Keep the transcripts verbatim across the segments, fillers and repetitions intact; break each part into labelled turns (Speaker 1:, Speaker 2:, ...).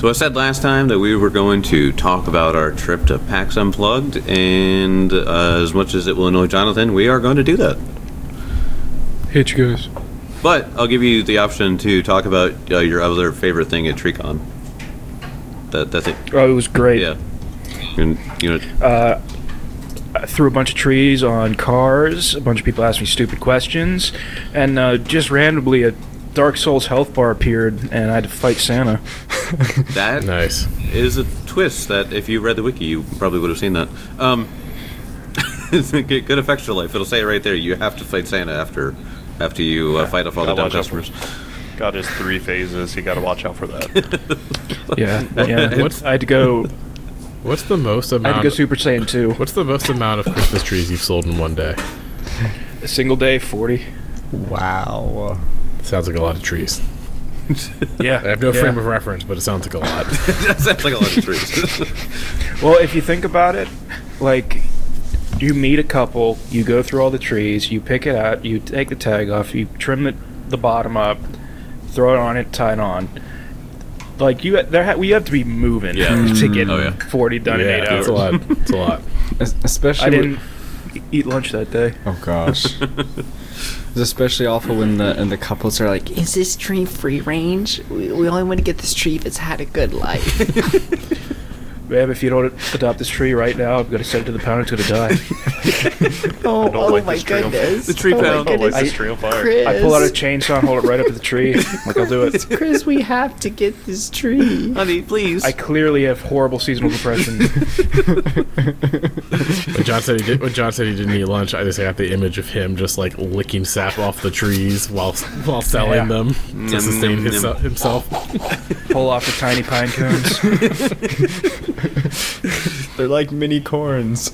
Speaker 1: So I said last time that we were going to talk about our trip to PAX Unplugged, and uh, as much as it will annoy Jonathan, we are going to do that.
Speaker 2: Hit you guys.
Speaker 1: But I'll give you the option to talk about uh, your other favorite thing at TreeCon. That that's it.
Speaker 2: Oh, it was great.
Speaker 1: Yeah. And, you know.
Speaker 2: Uh, I threw a bunch of trees on cars. A bunch of people asked me stupid questions, and uh, just randomly a Dark Souls health bar appeared, and I had to fight Santa.
Speaker 1: That
Speaker 3: nice.
Speaker 1: is a twist that if you read the wiki, you probably would have seen that. Um, good good effects to life. It'll say it right there. You have to fight Santa after after you uh, fight off all the dumb customers.
Speaker 4: Got his three phases. You got to watch out for that.
Speaker 2: Yeah, yeah.
Speaker 3: What's-
Speaker 2: I had to go.
Speaker 3: What's the most
Speaker 2: I
Speaker 3: amount?
Speaker 2: had to go Super Saiyan two.
Speaker 3: What's the most amount of Christmas trees you've sold in one day?
Speaker 2: A single day, forty.
Speaker 5: Wow.
Speaker 3: Sounds like a lot of trees.
Speaker 2: Yeah.
Speaker 3: I have no
Speaker 2: yeah.
Speaker 3: frame of reference, but it sounds like a lot.
Speaker 1: That sounds like a lot of trees.
Speaker 2: Well, if you think about it, like, you meet a couple, you go through all the trees, you pick it out, you take the tag off, you trim the, the bottom up, throw it on it, tie it on. Like, you there, ha- we have to be moving
Speaker 1: Yeah.
Speaker 2: to get
Speaker 1: Oh, yeah.
Speaker 2: forty done in eight
Speaker 3: yeah,
Speaker 2: hours.
Speaker 3: it's a lot. It's a lot.
Speaker 5: Es- Especially
Speaker 2: I
Speaker 5: with-
Speaker 2: didn't e- eat lunch that day.
Speaker 5: Oh gosh. It's especially awful when the and the couples are like, "Is this tree free range? We, we only want to get this tree if it's had a good life."
Speaker 2: Babe, if you don't adopt this tree right now, I'm going to send it to the pound, it's going to die.
Speaker 5: oh,
Speaker 4: don't
Speaker 5: oh
Speaker 4: like
Speaker 5: my
Speaker 4: this tree on-
Speaker 5: goodness!
Speaker 1: The tree
Speaker 5: oh
Speaker 1: pound.
Speaker 5: My
Speaker 4: I don't like
Speaker 5: goodness.
Speaker 4: this tree on fire.
Speaker 5: Chris,
Speaker 2: I pull out a chainsaw and hold it right up to the tree. Like, I'll do it.
Speaker 5: Chris, we have to get this tree.
Speaker 1: Honey, please.
Speaker 2: I clearly have horrible seasonal depression.
Speaker 3: When John said he did, when John said he didn't eat lunch, I just got the image of him just like licking sap off the trees while while selling
Speaker 2: Yeah.
Speaker 3: them to sustain
Speaker 1: Mm,
Speaker 3: his,
Speaker 1: mm.
Speaker 3: himself.
Speaker 2: Pull off the tiny pine cones.
Speaker 5: They're like mini corns.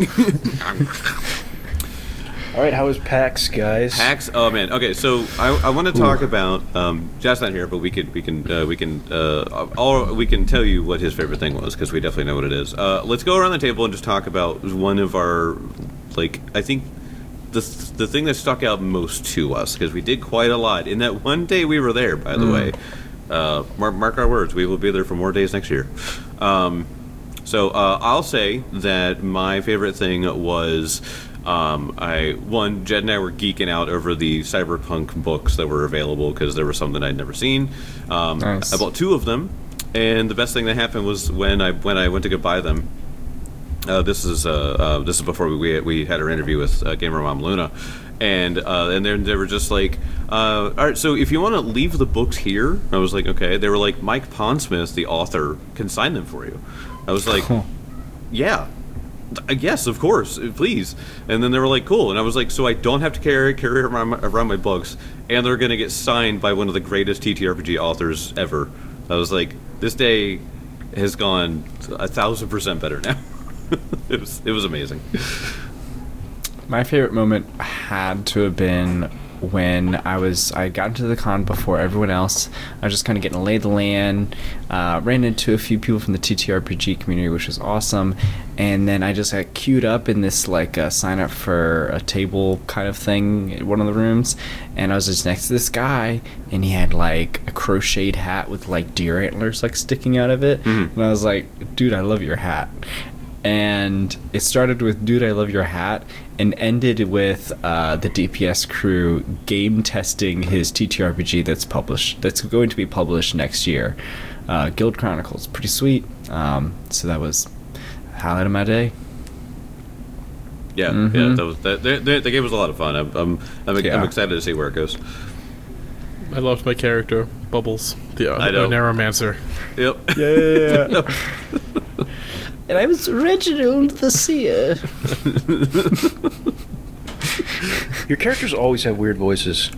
Speaker 2: All right, how was PAX, guys?
Speaker 1: PAX. Oh man. Okay, so I, I want to talk about. Um, Josh's not here, but we could we can uh, we can uh, all we can tell you what his favorite thing was because we definitely know what it is. Uh, let's go around the table and just talk about one of our like I think the the thing that stuck out most to us because we did quite a lot in that one day we were there. By the
Speaker 5: Mm.
Speaker 1: way, uh, mark, mark our words, we will be there for more days next year. Um, so uh, I'll say that my favorite thing was. Um, I one Jed and I were geeking out over the cyberpunk books that were available because there were some that I'd never seen. Um,
Speaker 5: Nice.
Speaker 1: I bought two of them, and the best thing that happened was when I when I went to go buy them. Uh, this is uh, uh, this is before we we had our interview with uh, Gamer Mom Luna, and uh, and then they were just like, uh, all right, so if you want to leave the books here, I was like, okay. They were like, Mike Pondsmith, the author, can sign them for you. I was like,
Speaker 5: Huh.
Speaker 1: yeah. Uh, Yes, of course, uh, please. And then they were like, cool. And I was like, so I don't have to carry carry around my, around my books, and they're going to get signed by one of the greatest T T R P G authors ever. I was like, this day has gone a thousand percent better now. it was it was amazing.
Speaker 5: My favorite moment had to have been when I was I got into the con before everyone else. I was just kind of getting to lay the land. Uh, ran into a few people from the T T R P G community, which was awesome. And then I just got queued up in this like uh, sign up for a table kind of thing in one of the rooms. And I was just next to this guy, and he had like a crocheted hat with like deer antlers like sticking out of it.
Speaker 1: Mhm.
Speaker 5: And I was like, dude, I love your hat. And it started with "Dude, I love your hat," and ended with uh, the D P S crew game testing his T T R P G that's published. That's going to be published next year. Uh, Guild Chronicles, pretty sweet. Um, so that was a highlight of my day.
Speaker 1: Yeah,
Speaker 5: Mhm.
Speaker 1: yeah. That was that. They, they, they gave us a lot of fun. I'm I'm I'm,
Speaker 5: Yeah.
Speaker 1: I'm excited to see where it goes.
Speaker 3: I loved my character, Bubbles, the uh,
Speaker 1: I know.
Speaker 3: Neuromancer.
Speaker 1: Yep.
Speaker 5: Yeah. And I was Reginald the Seer.
Speaker 2: Your characters always have weird voices.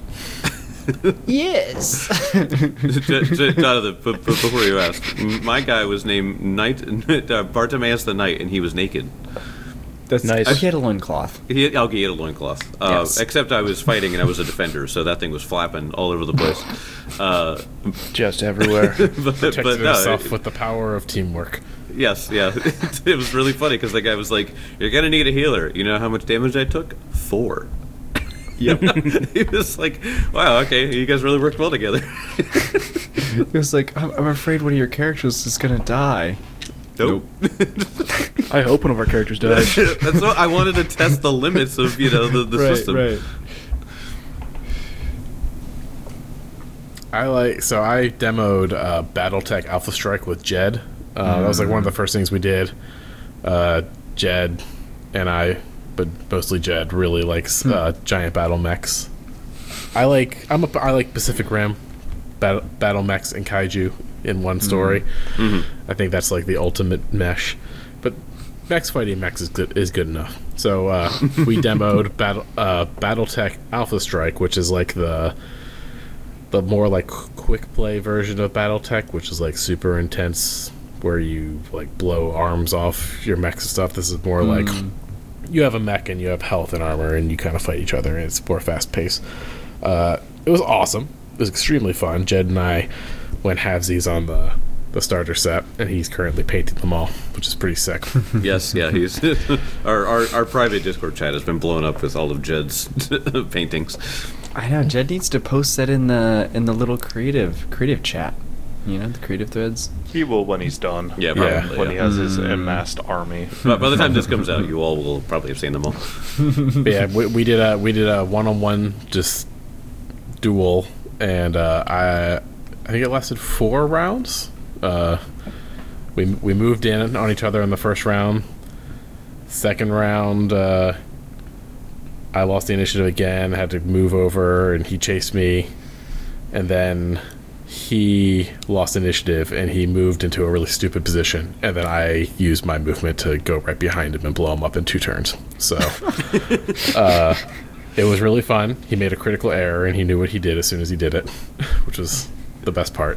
Speaker 5: Yes.
Speaker 1: J- J- Jonathan, b- b- before you ask, m- my guy was named Knight, uh, Bartimaeus the Knight, and he was naked.
Speaker 5: That's
Speaker 2: Nice.
Speaker 5: I had a loincloth.
Speaker 1: He had, okay, he had a loincloth. Uh,
Speaker 5: Yes.
Speaker 1: Except I was fighting and I was a defender, so that thing was flapping all over the place. Uh,
Speaker 2: Just everywhere.
Speaker 1: but,
Speaker 3: Protected
Speaker 1: but no,
Speaker 3: himself
Speaker 1: it-
Speaker 3: with the power of teamwork.
Speaker 1: yes, yeah. It was really funny because the guy was like, "You're gonna need a healer. You know how much damage I took? Four."
Speaker 5: Yep.
Speaker 1: He was like, wow, okay, you guys really worked well together.
Speaker 5: It was like, I'm, I'm afraid one of your characters is gonna die.
Speaker 1: Nope.
Speaker 2: I hope one of our characters dies.
Speaker 1: That's what I wanted to test the limits of, you know, the, the
Speaker 5: right,
Speaker 1: system.
Speaker 5: right.
Speaker 3: I like so I demoed uh, BattleTech Alpha Strike with Jed. Uh, That was like one of the first things we did. Uh, Jed and I, but mostly Jed, really likes uh, giant battle mechs. I like I'm a I like Pacific Rim, battle, battle mechs and kaiju in one story.
Speaker 1: Mm-hmm.
Speaker 3: I think that's like the ultimate mesh. But mechs fighting mechs is good is good enough. So uh, we demoed battle uh, BattleTech Alpha Strike, which is like the the more like quick play version of BattleTech, which is like super intense, where you like blow arms off your mechs and stuff. This is more like you have a mech and you have health and armor, and you kind of fight each other, and it's more fast paced. Uh, it was awesome. It was extremely fun. Jed and I went halvesies on the the starter set, and he's currently painting them all, which is pretty sick.
Speaker 1: Yes, yeah, he's our, our our private Discord chat has been blown up with all of Jed's paintings.
Speaker 5: I know Jed needs to post that in the in the little creative creative chat. You know, the creative threads.
Speaker 4: He will when he's done.
Speaker 1: Yeah,
Speaker 3: Yeah.
Speaker 1: probably.
Speaker 4: When he
Speaker 1: yeah.
Speaker 4: has his amassed army.
Speaker 1: But by the time this comes out, you all will probably have seen them all.
Speaker 3: But yeah, we, we did a we did a one on one just duel, and uh, I I think it lasted four rounds. Uh, we we moved in on each other in the first round. Second round, uh, I lost the initiative again. Had to move over, and he chased me, and then he lost initiative, and he moved into a really stupid position, and then I used my movement to go right behind him and blow him up in two turns. So uh, it was really fun. He made a critical error, and he knew what he did as soon as he did it, which was the best part.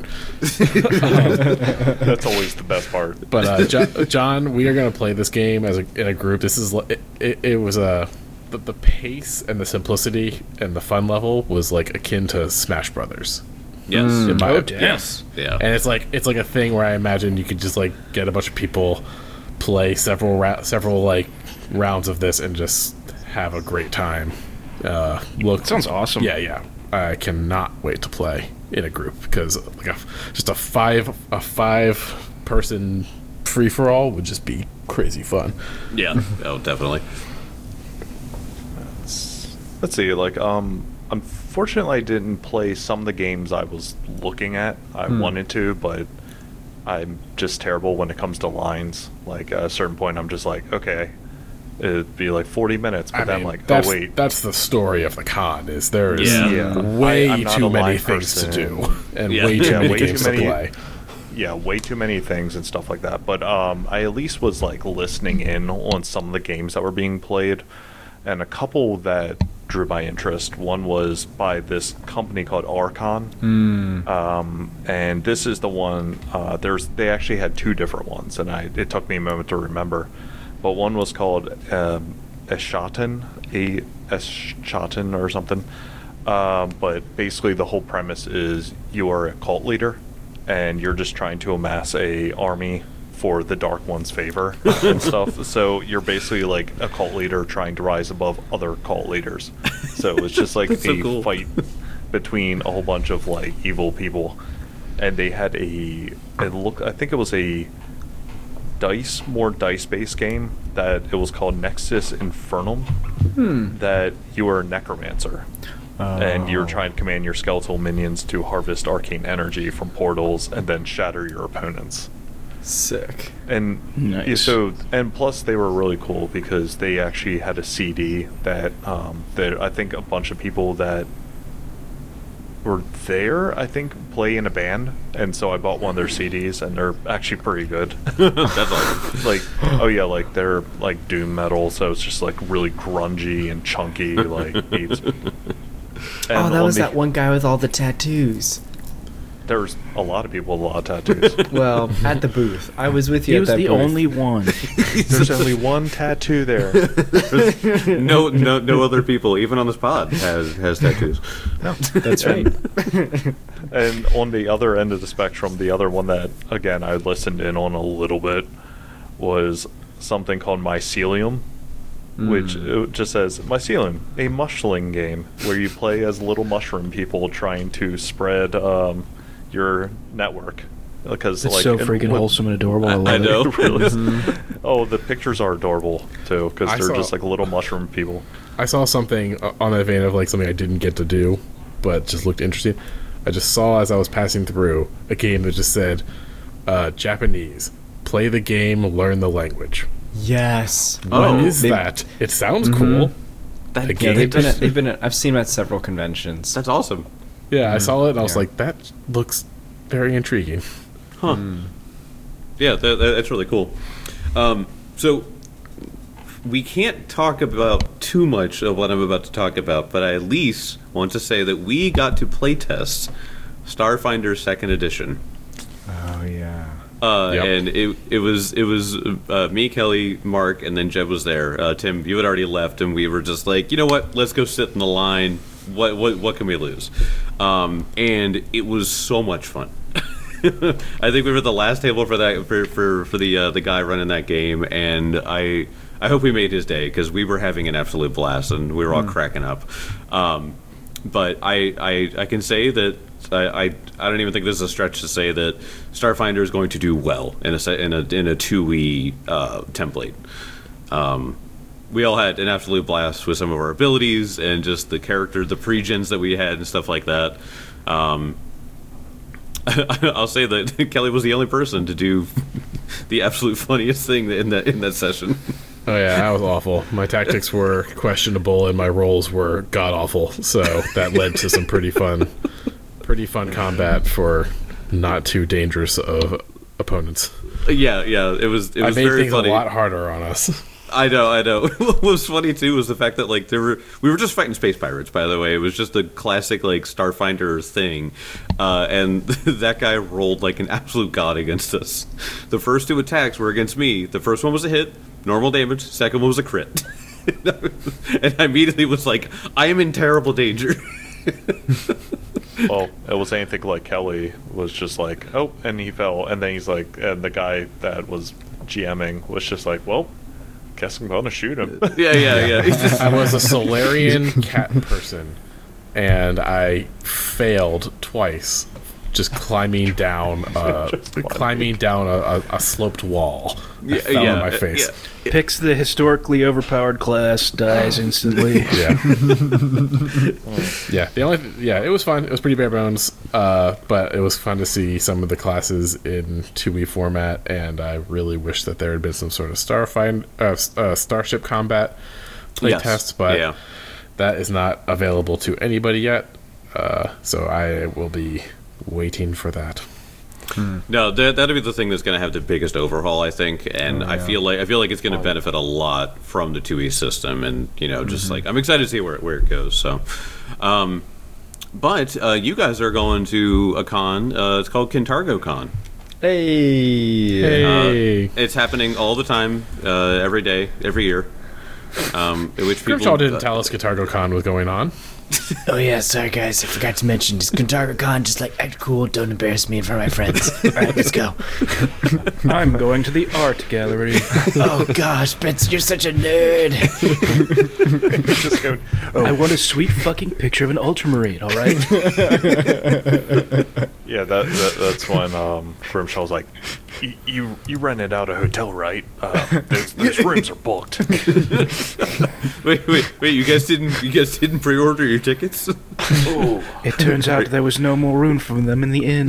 Speaker 4: That's always the best part.
Speaker 3: But uh, jo- John, we are going to play this game as a, in a group. This is li- it, it, it was a the, the pace and the simplicity and the fun level was like akin to Smash Brothers.
Speaker 1: Yes.
Speaker 3: In my
Speaker 2: Oh,
Speaker 3: opinion.
Speaker 2: damn.
Speaker 1: Yes. Yeah.
Speaker 3: And it's like it's like a thing where I imagine you could just like get a bunch of people, play several ra- several like rounds of this, and just have a great time. Uh, look,
Speaker 2: Sounds awesome.
Speaker 3: Yeah, yeah. I cannot wait to play in a group because like a, just a five a five person free for all would just be crazy fun.
Speaker 1: Yeah. Oh, definitely.
Speaker 4: Let's see, like, um, unfortunately I didn't play some of the games I was looking at. I wanted to, but I'm just terrible when it comes to lines. Like, at a certain point, I'm just like, okay, it'd be like forty minutes, but
Speaker 3: I
Speaker 4: then
Speaker 3: mean,
Speaker 4: like,
Speaker 3: that's,
Speaker 4: oh wait,
Speaker 3: that's the story of the con. Is there is
Speaker 1: Yeah.
Speaker 4: Yeah.
Speaker 3: way
Speaker 4: I- I'm not
Speaker 3: too
Speaker 4: a
Speaker 3: many
Speaker 4: line
Speaker 3: things to
Speaker 4: person.
Speaker 3: do and
Speaker 1: Yeah.
Speaker 3: way too
Speaker 1: Yeah,
Speaker 3: many
Speaker 4: way too
Speaker 3: games
Speaker 4: many-
Speaker 3: to play.
Speaker 4: yeah, way too many things and stuff like that. But um, I at least was like listening in on some of the games that were being played, and a couple that drew my interest. One was by this company called Archon, um, and this is the one. Uh, there's they actually had two different ones, and I it took me a moment to remember. But one was called um, Eschaton, A Eschaton or something. Um, but basically, the whole premise is you are a cult leader, and you're just trying to amass a army for the Dark One's favor and stuff. So you're basically like a cult leader trying to rise above other cult leaders. So it's just like a
Speaker 1: so cool.
Speaker 4: fight between a whole bunch of like evil people, and they had a it look I think it was a dice more dice based game that it was called Nexus Infernum. That you were a necromancer. And you're trying to command your skeletal minions to harvest arcane energy from portals and then shatter your opponents.
Speaker 5: Sick.
Speaker 4: And yeah,
Speaker 2: Nice.
Speaker 4: so, and plus they were really cool because they actually had a C D that um, that I think a bunch of people that were there, I think, play in a band, and so I bought one of their C Ds, and they're actually pretty good.
Speaker 1: That's awesome.
Speaker 4: Like, oh yeah, like they're like doom metal, so it's just like really grungy and chunky, like beats. And
Speaker 5: Oh, that
Speaker 4: on
Speaker 5: was
Speaker 4: the-
Speaker 5: that one guy with all the tattoos.
Speaker 4: There's a lot of people with a lot of tattoos.
Speaker 5: Well, at the booth. I was with you
Speaker 2: He
Speaker 5: at
Speaker 2: was
Speaker 5: that
Speaker 2: the
Speaker 5: booth.
Speaker 2: only one.
Speaker 4: There's only one tattoo there.
Speaker 1: No, no, no other people, even on this pod, has has tattoos.
Speaker 5: That's right.
Speaker 4: And on the other end of the spectrum, the other one that, again, I listened in on a little bit was something called Mycelium. which it just says Mycelium, a mushling game where you play as little mushroom people trying to spread um, your network. Because
Speaker 2: It's
Speaker 4: like
Speaker 2: so
Speaker 4: and
Speaker 2: freaking
Speaker 4: what-
Speaker 2: wholesome and adorable. I, love
Speaker 1: I
Speaker 2: it.
Speaker 1: know.
Speaker 4: It really is. Oh, the pictures are adorable too, because
Speaker 3: I
Speaker 4: they're
Speaker 3: saw-
Speaker 4: just like little mushroom people.
Speaker 3: I saw something uh, on that vein of like something I didn't get to do, but just looked interesting. I just saw as I was passing through a game that just said uh, Japanese. Play the game, learn the language.
Speaker 5: Yes.
Speaker 1: Oh,
Speaker 3: What is
Speaker 5: they-
Speaker 3: that? It sounds cool.
Speaker 1: That,
Speaker 3: A
Speaker 5: Yeah,
Speaker 3: game?
Speaker 5: they've been. At, they've been. At, I've seen them at several conventions.
Speaker 1: that's awesome.
Speaker 3: Yeah, I saw it and I was
Speaker 5: Yeah.
Speaker 3: like, that looks very intriguing.
Speaker 1: Huh. Yeah, that, that- that's really cool. Um, so we can't talk about too much of what I'm about to talk about, but I at least want to say that we got to playtest Starfinder Second Edition.
Speaker 5: Oh yeah.
Speaker 1: Uh,
Speaker 3: Yep.
Speaker 1: And it it was it was uh, me, Kelly, Mark, and then Jeb was there. Uh, Tim, you had already left, and we were just like, you know what? Let's go sit in the line. What what what can we lose? Um, and it was so much fun. I think we were the last table for that for for, for the uh, the guy running that game, and I I hope we made his day because we were having an absolute blast and we were all cracking up. Um, but I, I I can say that. I, I I don't even think this is a stretch to say that Starfinder is going to do well in a se- in a in a two E uh, template. Um, we all had an absolute blast with some of our abilities and just the character, the pre-gens that we had and stuff like that. Um, I'll say that Kelly was the only person to do the absolute funniest thing in that in that session.
Speaker 3: Oh yeah, that was awful. My tactics were questionable and my rolls were god awful. So that led to some pretty fun, pretty fun combat for not too dangerous of opponents.
Speaker 1: Yeah, yeah, it was. It
Speaker 3: I
Speaker 1: was
Speaker 3: made
Speaker 1: very
Speaker 3: things
Speaker 1: funny.
Speaker 3: a lot harder on us.
Speaker 1: I know, I know. What was funny too was the fact that like there were we were just fighting space pirates. By the way, it was just a classic like Starfinder thing, uh, and that guy rolled like an absolute god against us. The first two attacks were against me. The first one was a hit, normal damage. Second one was a crit, and I immediately was like, I am in terrible danger.
Speaker 4: Well, it was anything like Kelly was just like, oh, and he fell, and then he's like, and the guy that was GMing was just like, well, guess I'm gonna shoot him.
Speaker 1: yeah, yeah, yeah. He's just-
Speaker 3: I was a Solarian cat person, and I failed twice, just climbing down, uh,
Speaker 4: Just climbing.
Speaker 3: climbing down a, a, a sloped wall. I
Speaker 1: yeah,
Speaker 3: fell
Speaker 1: yeah,
Speaker 3: on my face.
Speaker 1: yeah.
Speaker 2: Picks the historically overpowered class, dies instantly.
Speaker 3: Yeah. yeah. The only th- yeah, it was fun. It was pretty bare bones, uh, but it was fun to see some of the classes in two E format, and I really wish that there had been some sort of starfind uh, s- uh, starship combat playtest,
Speaker 1: Yes,
Speaker 3: but
Speaker 1: yeah.
Speaker 3: that is not available to anybody yet. Uh, so I will be waiting for that.
Speaker 1: No, that that'll be the thing that's going to have the biggest overhaul, I think, and
Speaker 5: Oh,
Speaker 1: I
Speaker 5: yeah.
Speaker 1: feel like I feel like it's going to benefit a lot from the two E system, and you know, just like I'm excited to see where where it goes. So, um, but uh, you guys are going to a con. Uh, it's called Kintargo Con.
Speaker 5: Hey.
Speaker 3: Hey,
Speaker 1: Uh, it's happening all the time, uh, every day, every year. Um, in which people
Speaker 3: Grimshaw didn't tell us GuitardoCon was going on.
Speaker 6: Oh yeah, sorry guys, I forgot to mention. Just Kintargo Con, just like act cool, don't embarrass me in front of my friends. Alright, let's go.
Speaker 2: I'm going to the art gallery.
Speaker 6: Oh gosh, Spencer, you're such a nerd.
Speaker 4: Just go,
Speaker 2: I want a sweet fucking picture of an ultramarine, alright?
Speaker 4: yeah, that, that that's when um, Grimshaw's like, "Y- you you rented out a hotel, right? Uh, those, those rooms are booked.
Speaker 1: Wait, wait, wait! You guys didn't you guys didn't pre-order your tickets?
Speaker 2: It turns out there was no more room for them in the inn.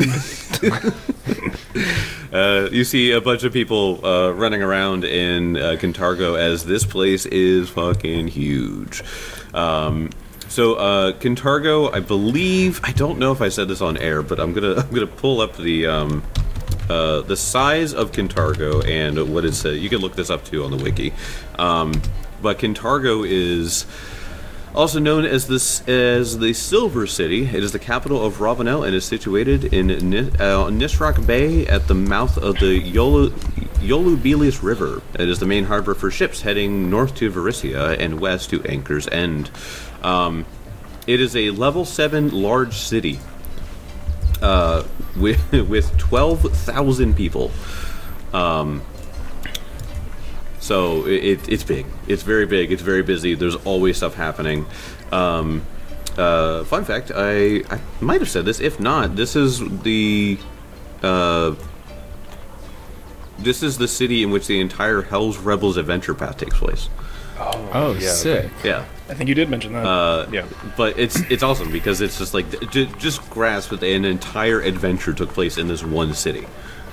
Speaker 1: Uh, you see a bunch of people uh, running around in uh, Kintargo as this place is fucking huge. Um, so uh, Kintargo, I believe, I don't know if I said this on air, but I'm gonna I'm gonna pull up the um, uh, the size of Kintargo and what it says. You can look this up too on the wiki. Um, but Kintargo is also known as this as the Silver City. It is the capital of Ravenel and is situated in Ni- uh, Nisroch Bay at the mouth of the Yolu- Yolubilius River. It is the main harbor for ships heading north to Varissia and west to Anchor's End. Um, it is a level seven large city uh, with with twelve thousand people. Um, So it, it, it's big. It's very big. It's very busy. There's always stuff happening. Um, uh, fun fact: I I might have said this. If not, this is the uh, this is the city in which the entire Hell's Rebels adventure path takes place.
Speaker 5: Oh,
Speaker 4: yeah,
Speaker 5: sick.
Speaker 1: Yeah.
Speaker 2: I think you did mention that.
Speaker 1: Uh,
Speaker 4: Yeah.
Speaker 1: But it's it's awesome because it's just like j- just grasp that an entire adventure took place in this one city,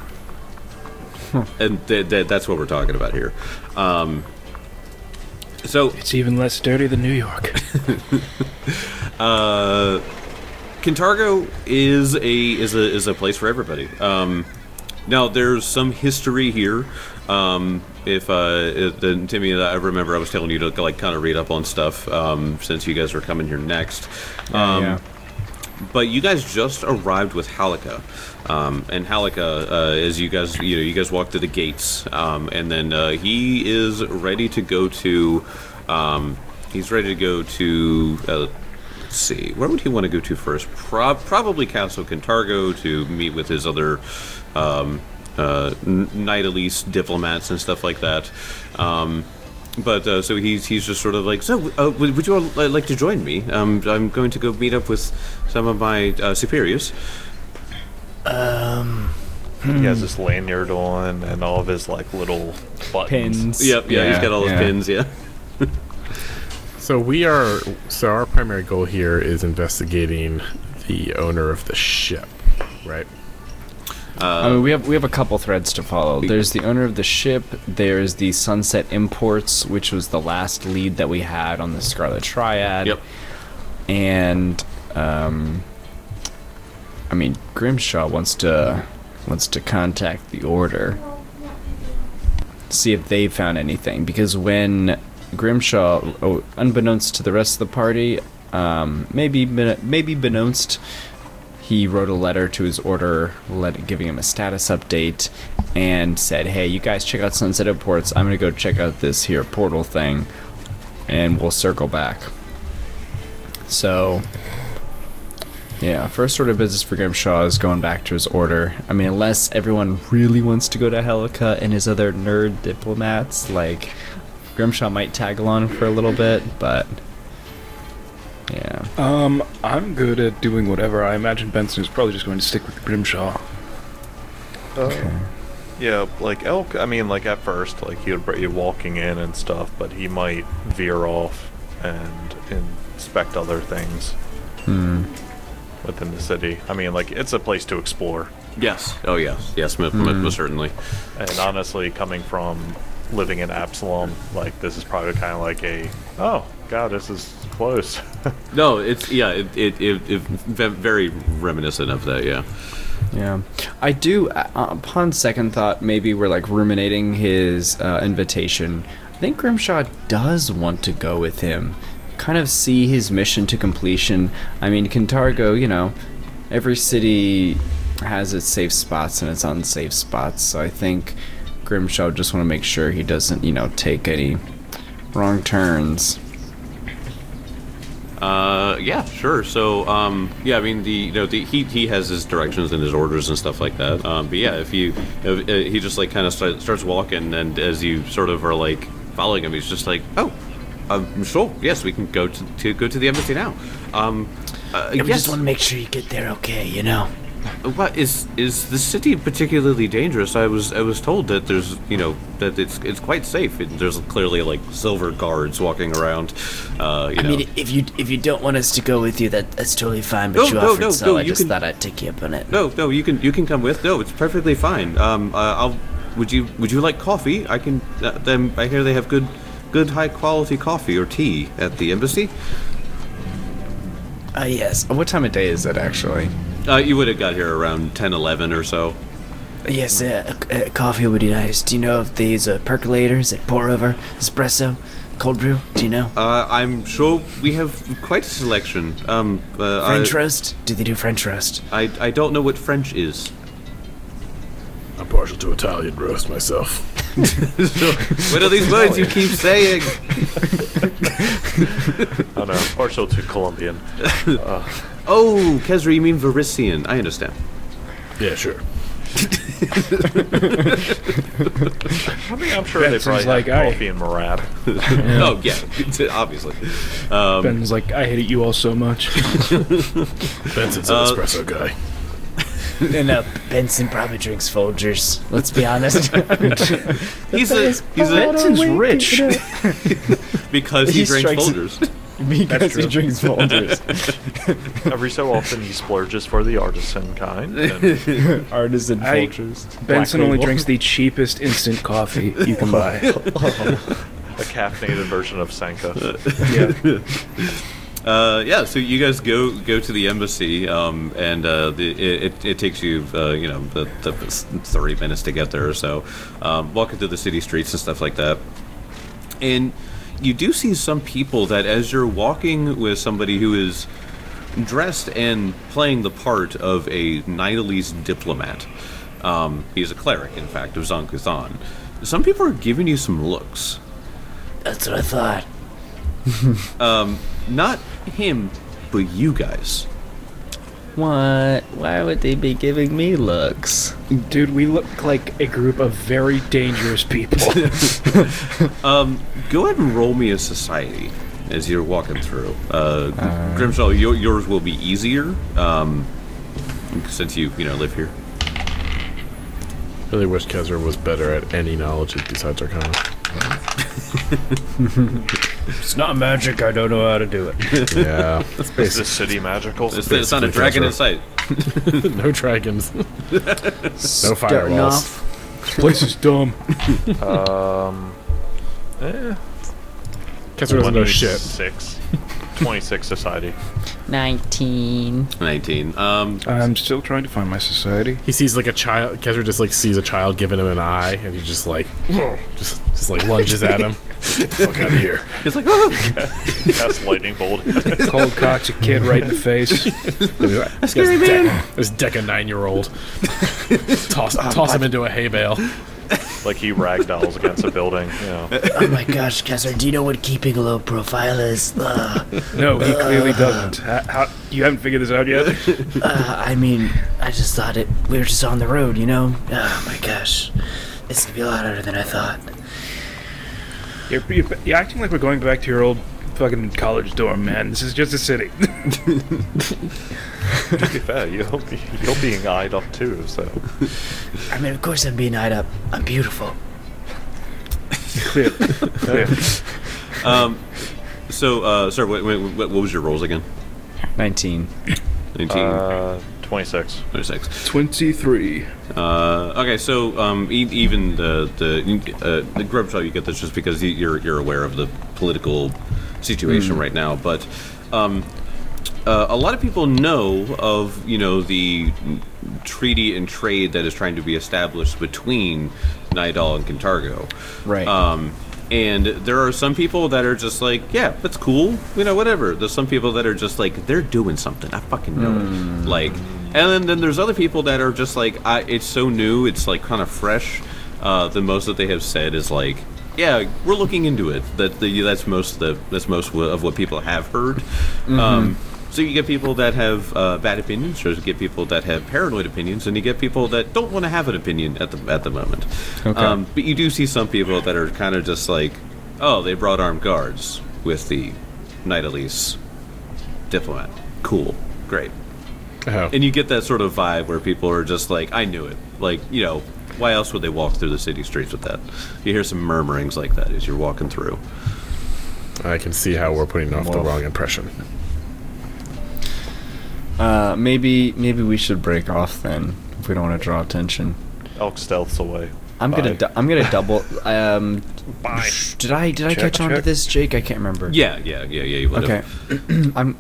Speaker 1: and th- th- that's what we're talking about here. Um, so
Speaker 2: it's even less dirty than New York.
Speaker 1: uh, Kintargo is a is a is a place for everybody. Um, now there's some history here. Um, if uh, if, then Timmy, I remember I was telling you to like kind of read up on stuff um, since you guys were coming here next. Um,
Speaker 5: yeah.
Speaker 1: But you guys just arrived with Halika, um, and Halika, uh, as you guys, you know, you guys walk through the gates, um, and then uh, he is ready to go to, um, he's ready to go to. Uh, let's see, where would he want to go to first? Pro- probably Castle Kintargo to meet with his other. Um, Uh, Night Elise diplomats and stuff like that, um, but uh, so he's he's just sort of like, so uh, would, would you all li- like to join me? Um, I'm going to go meet up with some of my uh, superiors.
Speaker 6: Um,
Speaker 4: He has this lanyard on and all of his like little buttons.
Speaker 5: Pins.
Speaker 1: Yep, yeah, he's got all his
Speaker 5: yeah.
Speaker 1: pins. Yeah,
Speaker 3: So we are. So our primary goal here is investigating the owner of the ship, right?
Speaker 5: I mean, we have we have a couple threads to follow. There's the owner of the ship. There's the Sunset Imports, which was the last lead that we had on the Scarlet Triad.
Speaker 1: Yep.
Speaker 5: And um, I mean, Grimshaw wants to wants to contact the Order, see if they found anything. Because when Grimshaw, oh, unbeknownst to the rest of the party, um, maybe maybe beknownst. He wrote a letter to his order, let, giving him a status update, and said, hey, you guys check out Sunset Imports. I'm going to go check out this here portal thing, and we'll circle back. So, yeah, first order of business for Grimshaw is going back to his order. I mean, unless everyone really wants to go to Helica and his other nerd diplomats, like, Grimshaw might tag along for a little bit, but... yeah.
Speaker 2: Um, I'm good at doing whatever. I imagine Benson is probably just going to stick with Grimshaw.
Speaker 4: Uh, yeah, like Elk. I mean, like at first, like he would bring you walking in and stuff, but he might veer off and inspect other things
Speaker 5: Hmm.
Speaker 4: within the city. I mean, like it's a place to explore.
Speaker 1: yes, oh yes, yes, most, most certainly.
Speaker 4: And honestly, coming from living in Absalom, like this is probably kind of like a, oh god, this is close.
Speaker 1: No, it's yeah, it it, it, it very reminiscent of that. Yeah.
Speaker 5: Yeah, I do. Uh, upon second thought, maybe we're like ruminating his uh, invitation. I think Grimshaw does want to go with him, kind of see his mission to completion. I mean, Kintargo, you know, every city has its safe spots and its unsafe spots. So I think Grimshaw just want to make sure he doesn't, you know, take any wrong turns.
Speaker 1: Uh, yeah, sure. So, um, yeah, I mean, the you know, the, he he has his directions and his orders and stuff like that. Um, but yeah, if you, if, uh, he just like kind of start, starts walking, and as you sort of are like following him, he's just like, oh, um, sure, yes, we can go to, to go to the embassy now. Um, uh,
Speaker 6: yeah, we
Speaker 1: yes.
Speaker 6: just want to make sure you get there okay, you know?
Speaker 1: What is is the city particularly dangerous? I was I was told that there's you know that it's it's quite safe. It, there's clearly like silver guards walking around. Uh, you
Speaker 6: I
Speaker 1: know.
Speaker 6: mean, if you if you don't want us to go with you, that that's totally fine. But
Speaker 1: No,
Speaker 6: you
Speaker 1: no,
Speaker 6: offered,
Speaker 1: no,
Speaker 6: so
Speaker 1: no,
Speaker 6: I
Speaker 1: you
Speaker 6: just
Speaker 1: can-
Speaker 6: thought I'd take you up on it.
Speaker 1: No, no, you can you can come with. No, it's perfectly fine. Um, uh, I'll. Would you would you like coffee? I can. Uh, them. I hear they have good, good high quality coffee or tea at the embassy.
Speaker 6: Uh, yes,
Speaker 5: What time of day is it, actually?
Speaker 1: Uh, you would have got here around ten, eleven or so.
Speaker 6: yes. Uh, uh, coffee would be nice. Do you know if these uh, percolators at pour over, espresso, cold brew? Do you know
Speaker 1: Uh, I'm sure we have quite a selection. Um, uh,
Speaker 6: French
Speaker 1: I,
Speaker 6: roast? Do they do French roast?
Speaker 1: I I don't know what French is.
Speaker 3: I'm partial to Italian roast myself.
Speaker 1: So, what are these words you keep saying?
Speaker 4: I don't know, partial to Colombian. Uh,
Speaker 1: Oh, Kezra, you mean Varisian. I understand.
Speaker 3: Yeah, sure.
Speaker 4: I mean, I'm sure they
Speaker 2: Benson's
Speaker 4: probably
Speaker 2: like,
Speaker 4: have
Speaker 2: I-
Speaker 4: coffee and Marab.
Speaker 1: Oh yeah, obviously. Um,
Speaker 2: Ben's like, I hate you all so much.
Speaker 3: Benson's an
Speaker 1: Uh,
Speaker 3: espresso guy.
Speaker 6: And uh, Benson probably drinks Folgers. Let's be honest.
Speaker 1: he's a he's a
Speaker 2: Benson's rich.
Speaker 1: because he,
Speaker 5: He
Speaker 1: drinks
Speaker 5: strikes-
Speaker 1: Folgers.
Speaker 5: because he
Speaker 2: true.
Speaker 5: drinks Folgers.
Speaker 4: Every so often, he splurges for the artisan kind. And
Speaker 5: Artisan
Speaker 2: I-
Speaker 5: Folgers.
Speaker 2: Benson
Speaker 5: Black
Speaker 2: only
Speaker 5: label.
Speaker 2: drinks the cheapest instant coffee you can buy.
Speaker 4: a caffeinated version of Sanka.
Speaker 2: Yeah.
Speaker 1: Uh, yeah, so you guys go go to the embassy, um, and uh, the, it, it, it takes you, uh, you know, the, the thirty minutes to get there or so, um, walking through the city streets and stuff like that. And you do see some people that, as you're walking with somebody who is dressed and playing the part of a Nidalese diplomat, um, he's a cleric, in fact, of Zon-Kuthon. Some people are giving you some looks.
Speaker 6: That's what I thought.
Speaker 1: Um, not him, but you guys.
Speaker 5: What? Why would they be giving me looks?
Speaker 2: Dude, we look like a group of very dangerous people.
Speaker 1: Um, go ahead and roll me a society as you're walking through. Uh, Grimshaw, your, yours will be easier, um, since you, you know, live here.
Speaker 3: Really wish Kezra was better at any knowledge besides Arcana.
Speaker 2: It's not magic, I don't know how to do it.
Speaker 3: Yeah.
Speaker 4: Is this city magical?
Speaker 1: It's, it's not a dragon in sight.
Speaker 3: No dragons. No
Speaker 5: Starting
Speaker 3: firewalls.
Speaker 5: off,
Speaker 2: This place is dumb.
Speaker 4: Um, eh,
Speaker 3: Kezra doesn't know shit.
Speaker 4: twenty-six. twenty-six society.
Speaker 5: nineteen.
Speaker 1: nineteen. Um,
Speaker 2: I'm still trying to find my society.
Speaker 3: He sees like a child. Kezra just like sees a child giving him an eye, and he just like, just just like lunges at him. Get the fuck out of here!
Speaker 1: it's like, oh,
Speaker 4: Cast lightning bolt.
Speaker 2: Cold cocks a kid right in the face.
Speaker 3: Scary man. This Deca nine-year-old. toss toss him into a hay bale.
Speaker 4: Like he ragdolls against a building. You know.
Speaker 6: Oh my gosh, Kessler, do you know what keeping a low profile is? Uh,
Speaker 2: No, he clearly doesn't. How, how, you haven't figured this out yet?
Speaker 6: uh, I mean, I just thought it. We were just on the road, you know? Oh my gosh. This could be a lot harder than I thought.
Speaker 2: You're, you're, you're acting like we're going back to your old fucking college dorm, man. This is just a city.
Speaker 4: To be fair, you're, be- you're being eyed up too, so.
Speaker 6: I mean, of course I'm being eyed up. I'm beautiful.
Speaker 2: Clear. Clear.
Speaker 1: um, so, uh, sir, what, what, what was your rolls again?
Speaker 5: nineteen.
Speaker 1: nineteen,
Speaker 4: Uh, twenty-six.
Speaker 1: twenty-six.
Speaker 2: twenty-three.
Speaker 1: Uh, okay, so um, e- even the the uh, the Grubshaw, you get this just because you- you're you're aware of the political situation right now. But um, uh, a lot of people know of you know the treaty and trade that is trying to be established between Nidal and Kintargo.
Speaker 5: Right.
Speaker 1: Um, and there are some people that are just like, yeah, that's cool, you know, whatever. There's some people that are just like, they're doing something. I fucking know it. Like, and then, then there's other people that are just like, I, it's so new, it's like kind of fresh. Uh, the most that they have said is like, yeah, we're looking into it. That the, that's most the that's most of what people have heard.
Speaker 5: Mm-hmm.
Speaker 1: Um, so you get people that have uh, bad opinions, or you get people that have paranoid opinions, and you get people that don't want to have an opinion at the at the moment.
Speaker 5: Okay.
Speaker 1: Um, but you do see some people that are kind of just like, oh, they brought armed guards with the Nidalese diplomat. Cool, great.
Speaker 3: Oh.
Speaker 1: And you get that sort of vibe where people are just like, I knew it. Like, you know, why else would they walk through the city streets with that? You hear some murmurings like that as you're walking through.
Speaker 3: I can see how we're putting off the
Speaker 5: Well.
Speaker 3: wrong impression.
Speaker 5: Uh, maybe maybe we should break off then if we don't want to draw attention.
Speaker 4: Elk stealths away.
Speaker 5: I'm gonna
Speaker 4: Bye.
Speaker 5: du- I'm gonna double. Um,
Speaker 2: Bye.
Speaker 5: did I did I
Speaker 2: Check,
Speaker 5: catch on to
Speaker 2: check.
Speaker 5: this, Jake? I can't remember.
Speaker 1: Yeah, yeah, yeah, yeah. You would
Speaker 5: Okay.
Speaker 1: have.
Speaker 5: I'm.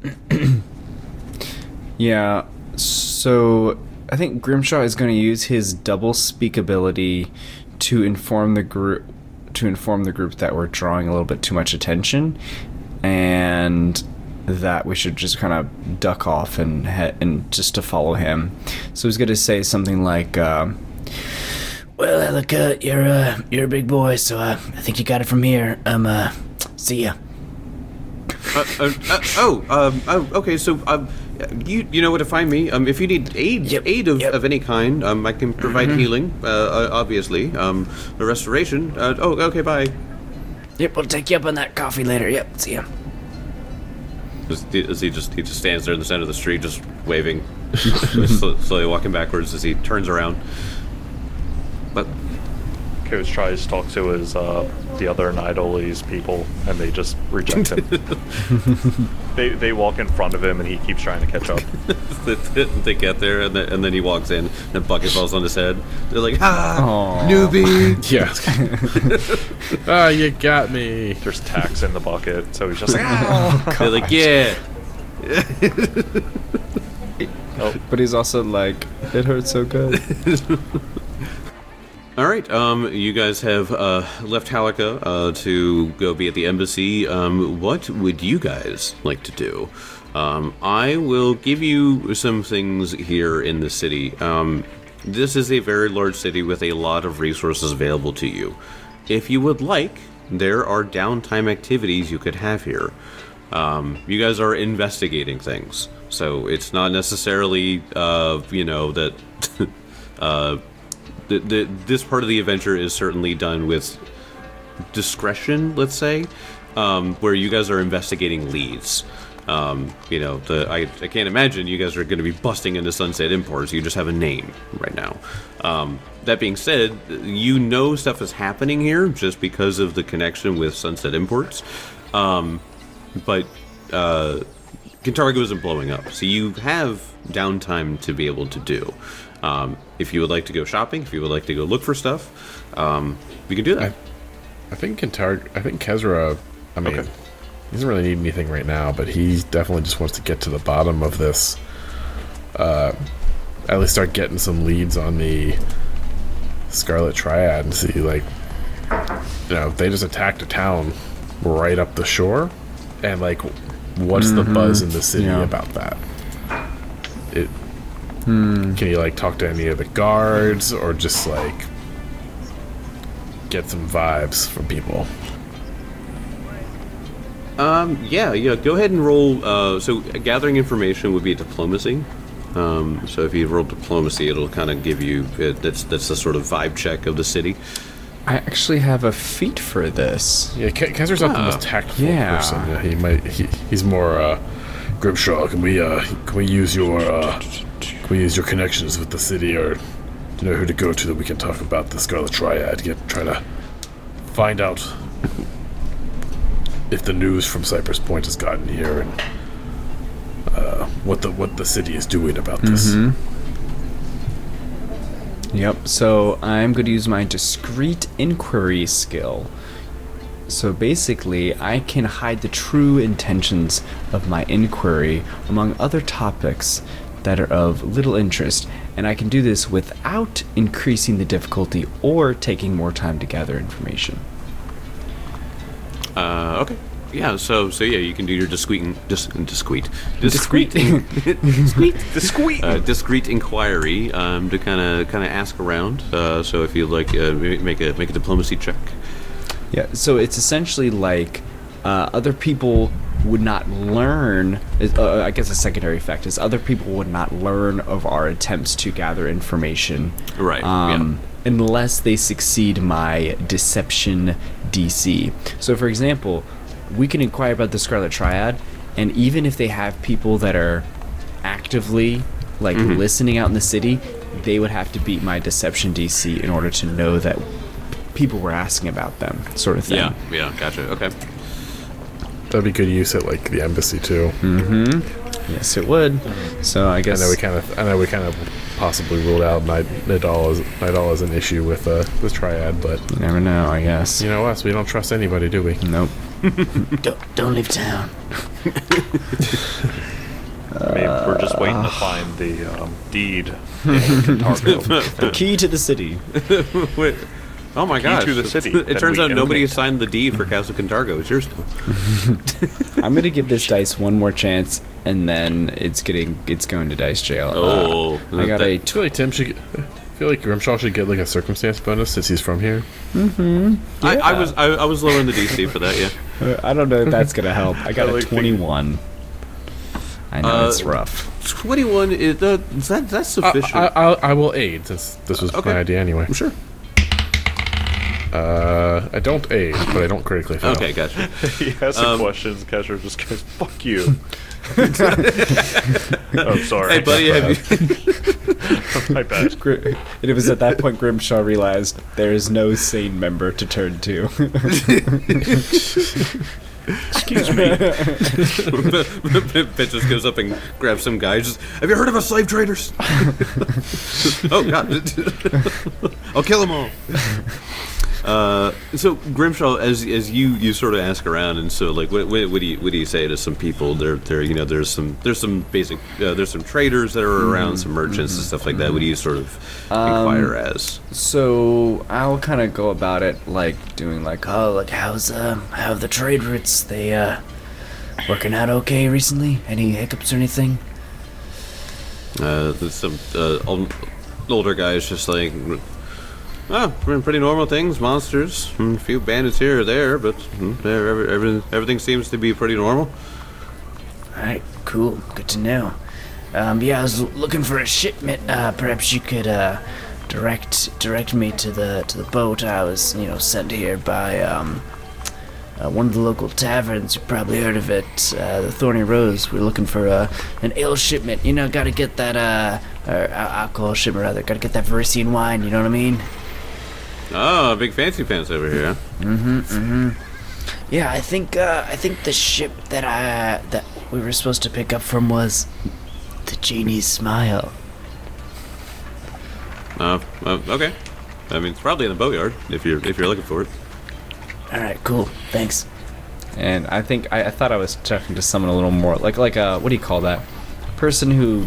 Speaker 5: Yeah. So I think Grimshaw is going to use his double speak ability to inform the group to inform the group that we're drawing a little bit too much attention, and that we should just kind of duck off and he- and just to follow him. So he's going to say something like. Um,
Speaker 6: Well, Elika, you're, uh, you're a big boy, so uh, I think you got it from here. Um, uh, see ya.
Speaker 1: Uh, uh, uh, oh, um, oh, okay. So, um, you you know where to find me. Um, if you need aid
Speaker 6: Yep,
Speaker 1: aid of,
Speaker 6: yep.
Speaker 1: of any kind, um, I can provide healing. Uh, uh, obviously, um, the restoration. Uh, oh, okay, bye.
Speaker 6: Yep, we'll take you up on that coffee later. Yep, see ya.
Speaker 1: Just, as he just he just stands there in the center of the street, just waving, Sl- slowly walking backwards as he turns around. But
Speaker 4: Coach tries to talk to his uh, the other Nidoles people, and they just reject him. they they walk in front of him, and he keeps trying to catch up.
Speaker 1: they get there, and then, and then he walks in, and a bucket falls on his head. They're like, "Ah,
Speaker 5: Aw.
Speaker 1: newbie!"
Speaker 3: Yeah. Ah, you got me.
Speaker 4: There's tacks in the bucket, so he's just like, ah!
Speaker 1: They're like, "Yeah."
Speaker 5: But he's also like, it hurts so good.
Speaker 1: All right, um, you guys have uh, left Halika uh, to go be at the embassy. Um, what would you guys like to do? Um, I will give you some things here in the city. Um, this is a very large city with a lot of resources available to you. If you would like, there are downtime activities you could have here. Um, you guys are investigating things, so it's not necessarily, uh, you know, that... uh, The, the, this part of the adventure is certainly done with discretion, let's say, um, where you guys are investigating leads. Um, you know, the, I, I can't imagine you guys are going to be busting into Sunset Imports. You just have a name right now. Um, that being said, you know stuff is happening here just because of the connection with Sunset Imports. Um, but uh, Kintargo isn't blowing up, so you have downtime to be able to do. Um, if you would like to go shopping, if you would like to go look for stuff, um, we can do that.
Speaker 3: I, I think Kintar. I think Kezra. I mean,
Speaker 1: Okay.
Speaker 3: he doesn't really need anything right now, but he definitely just wants to get to the bottom of this. Uh, at least start getting some leads on the Scarlet Triad and see, like, you know, they just attacked a town right up the shore, and like, what's the buzz in the city
Speaker 5: Yeah.
Speaker 3: about that? It. Can you like talk to any of the guards, or just like get some vibes from people?
Speaker 1: Um, yeah, yeah. Go ahead and roll. Uh, so gathering information would be a diplomacy. Um, so if you roll diplomacy, it'll kind of give you it, that's that's the sort of vibe check of the city.
Speaker 5: I actually have a feat for this.
Speaker 3: Yeah, Ke- Kezra's not the
Speaker 1: Ah,
Speaker 3: most tactful
Speaker 5: yeah.
Speaker 3: person. Yeah, he might. He, he's more. Uh, Grimshaw, can we? Uh, can we use your? Uh, can we use your connections with the city, or do you know who to go to that we can talk about the Scarlet Triad? Get try to find out if the news from Cypress Point has gotten here, and uh, what the what the city is doing about this.
Speaker 5: Yep, so I'm going to use my discreet inquiry skill. So basically, I can hide the true intentions of my inquiry among other topics that are of little interest, and I can do this without increasing the difficulty or taking more time to gather information.
Speaker 1: Uh, okay. Yeah. So so yeah, you can do your discreet, dis, discreet, discreet,
Speaker 5: Discreet.
Speaker 4: Discreet.
Speaker 1: uh, discreet inquiry um, to kind of kind of ask around. Uh, so if you'd like, uh, make a make a diplomacy check.
Speaker 5: Yeah, so it's essentially like uh, other people would not learn, uh, I guess a secondary effect is other people would not learn of our attempts to gather information.
Speaker 1: Right,
Speaker 5: Um, Unless they succeed my deception D C. So for example, we can inquire about the Scarlet Triad, and even if they have people that are actively like listening out in the city, they would have to beat my deception D C in order to know that people were asking about them, sort of thing.
Speaker 1: Yeah. Yeah. Gotcha. Okay.
Speaker 3: That'd be good use at like the embassy too.
Speaker 5: Yes, it would. So I
Speaker 3: I
Speaker 5: guess
Speaker 3: know we kind of, I know we kind of possibly ruled out Nid- Nidal as Nidal as an issue with uh, with Triad, but
Speaker 5: you never know. I guess.
Speaker 3: you know us, we don't trust anybody, do we?
Speaker 5: Nope.
Speaker 6: Don't, don't leave town.
Speaker 4: I mean, we're just waiting to find the um, deed in Kintargo.
Speaker 5: Key to the city.
Speaker 1: Wait. Oh my
Speaker 4: Key
Speaker 1: gosh!
Speaker 4: to the city,
Speaker 1: It
Speaker 4: then
Speaker 1: turns
Speaker 4: we
Speaker 1: out
Speaker 4: can
Speaker 1: nobody
Speaker 4: open it.
Speaker 1: signed the deed for Castle Kintargo. It's yours now.
Speaker 5: I'm gonna give this dice one more chance, and then it's getting it's going to dice jail.
Speaker 1: Oh,
Speaker 5: Uh, I got
Speaker 1: that-
Speaker 5: a
Speaker 3: I feel like Tim should. Get, I feel like Grimshaw should get like a circumstance bonus since he's from here.
Speaker 1: I, I was I, I was lowering the D C for that. Yeah.
Speaker 5: I don't know if that's gonna help. I got
Speaker 4: I
Speaker 5: a
Speaker 4: like the-
Speaker 5: twenty-one. I know
Speaker 1: Uh,
Speaker 5: it's rough.
Speaker 1: twenty-one is, uh, is that that's
Speaker 3: I,
Speaker 1: sufficient?
Speaker 3: I, I, I will aid since this was
Speaker 1: Okay.
Speaker 3: my idea anyway.
Speaker 1: Sure.
Speaker 3: Uh, I don't aid, but I don't critically fail.
Speaker 1: Okay, gotcha.
Speaker 4: He has some
Speaker 1: Um, questions.
Speaker 4: questions. Kesher just goes, "Fuck you." Oh, sorry.
Speaker 1: Hey, buddy, have you?
Speaker 4: My bad.
Speaker 5: Gr- It was at that point Grimshaw realized there is no sane member to turn to.
Speaker 2: Excuse me.
Speaker 1: Pit just goes up and grabs some guy. Just, have you heard of us slave traders? Oh God! I'll kill them all. Uh, so Grimshaw, as as you, you sort of ask around, and so like, what, what, what do you what do you say to some people? There there you know there's some there's some basic uh, there's some traders that are around, some merchants and stuff like that. What do you sort of inquire as?
Speaker 5: So I'll kind of go about it like doing like,
Speaker 6: Oh, like how's uh how have the trade routes? They uh working out okay recently? Any hiccups or anything?
Speaker 1: Uh, there's some uh, old, older guys just like. Oh, we're in pretty normal things, monsters, a few bandits here or there, but mm, there, every, every, everything seems to be pretty normal.
Speaker 6: Alright, cool. Good to know. Um, yeah, I was l- looking for a shipment. Uh, perhaps you could uh, direct direct me to the to the boat. I was, you know, sent here by um, uh, one of the local taverns. You've probably heard of it, uh, the Thorny Rose. We're looking for uh, an ale shipment. You know, gotta get that uh, or uh, alcohol shipment rather. Gotta get that Varisian wine. You know what I mean?
Speaker 1: Oh, big fancy pants over here.
Speaker 6: Yeah, I think uh, I think the ship that I that we were supposed to pick up from was the Genie's Smile.
Speaker 1: Uh, uh, okay. I mean, it's probably in the boatyard if you're if you're looking for it.
Speaker 6: All right, cool. Thanks.
Speaker 5: and I think I, I thought I was talking to someone a little more like like a what do you call that person who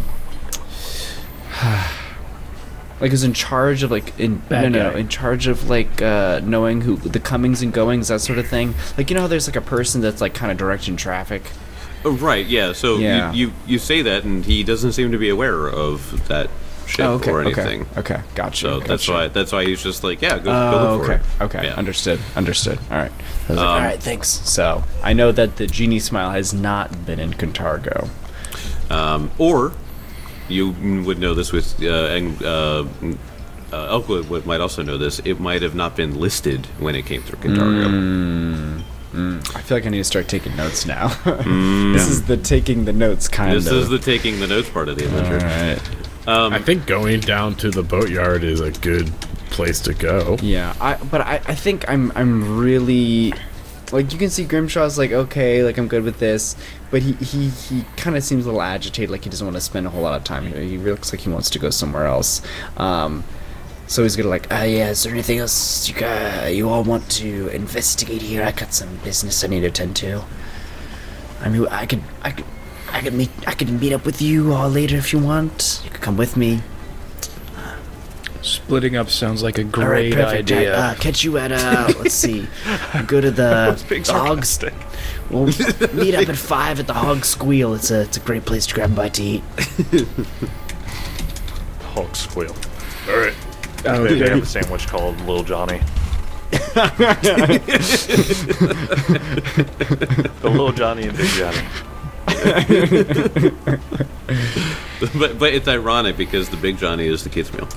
Speaker 5: like is in charge of like in
Speaker 2: Bad
Speaker 5: no no
Speaker 2: guy.
Speaker 5: in charge of like uh, knowing who the comings and goings, that sort of thing. Like, you know how there's like a person that's like kind of directing traffic.
Speaker 1: Oh, right. Yeah. So
Speaker 5: Yeah.
Speaker 1: You, you you say that, and he doesn't seem to be aware of that ship
Speaker 5: Oh, okay,
Speaker 1: or
Speaker 5: okay,
Speaker 1: anything.
Speaker 5: okay, gotcha.
Speaker 1: So that's
Speaker 5: gotcha.
Speaker 1: why that's why he's just like, yeah, go, go
Speaker 5: Oh,
Speaker 1: look for
Speaker 5: okay,
Speaker 1: it.
Speaker 5: okay,
Speaker 1: Yeah.
Speaker 5: understood, understood. All right. I was like,
Speaker 1: Um,
Speaker 6: All right, thanks.
Speaker 5: so I know that the Genie Smile has not been in Cantargo.
Speaker 1: Um, or you would know this with uh, and uh, uh, Elkwood would, might also know this. It might have not been listed when it came through Cantargo.
Speaker 5: Mm, mm. I feel like I need to start taking notes now. This is the taking the notes kind
Speaker 1: This
Speaker 5: of.
Speaker 1: is the taking the notes part of the
Speaker 5: All
Speaker 1: adventure.
Speaker 5: right.
Speaker 1: Um,
Speaker 3: I think going down to the boatyard is a good place to go.
Speaker 5: Yeah, I but I, I think I'm I'm really like, you can see Grimshaw's like, okay, like I'm good with this, but he he, he kind of seems a little agitated, like he doesn't want to spend a whole lot of time here. He looks like he wants to go somewhere else. Um, so he's gonna like,
Speaker 6: Uh, yeah, is there anything else you got, you all want to investigate here? I got some business I need to attend to. I mean, I could, I could, I could meet, I could meet up with you all later if you want. You could come with me.
Speaker 2: Splitting up sounds like a
Speaker 6: All right,
Speaker 2: great
Speaker 6: perfect.
Speaker 2: idea.
Speaker 6: Uh, catch you at uh, let's see, go to the,
Speaker 4: Being
Speaker 6: the hogs.
Speaker 4: sarcastic.
Speaker 6: We'll meet up at five at the Hog Squeal. It's a, it's a great place to grab a bite to eat.
Speaker 4: Hog squeal. All right.
Speaker 2: Oh,
Speaker 4: They, they
Speaker 2: okay.
Speaker 4: have a sandwich called Little Johnny. The Little Johnny and Big Johnny.
Speaker 1: but but it's ironic because the Big Johnny is the kids' meal.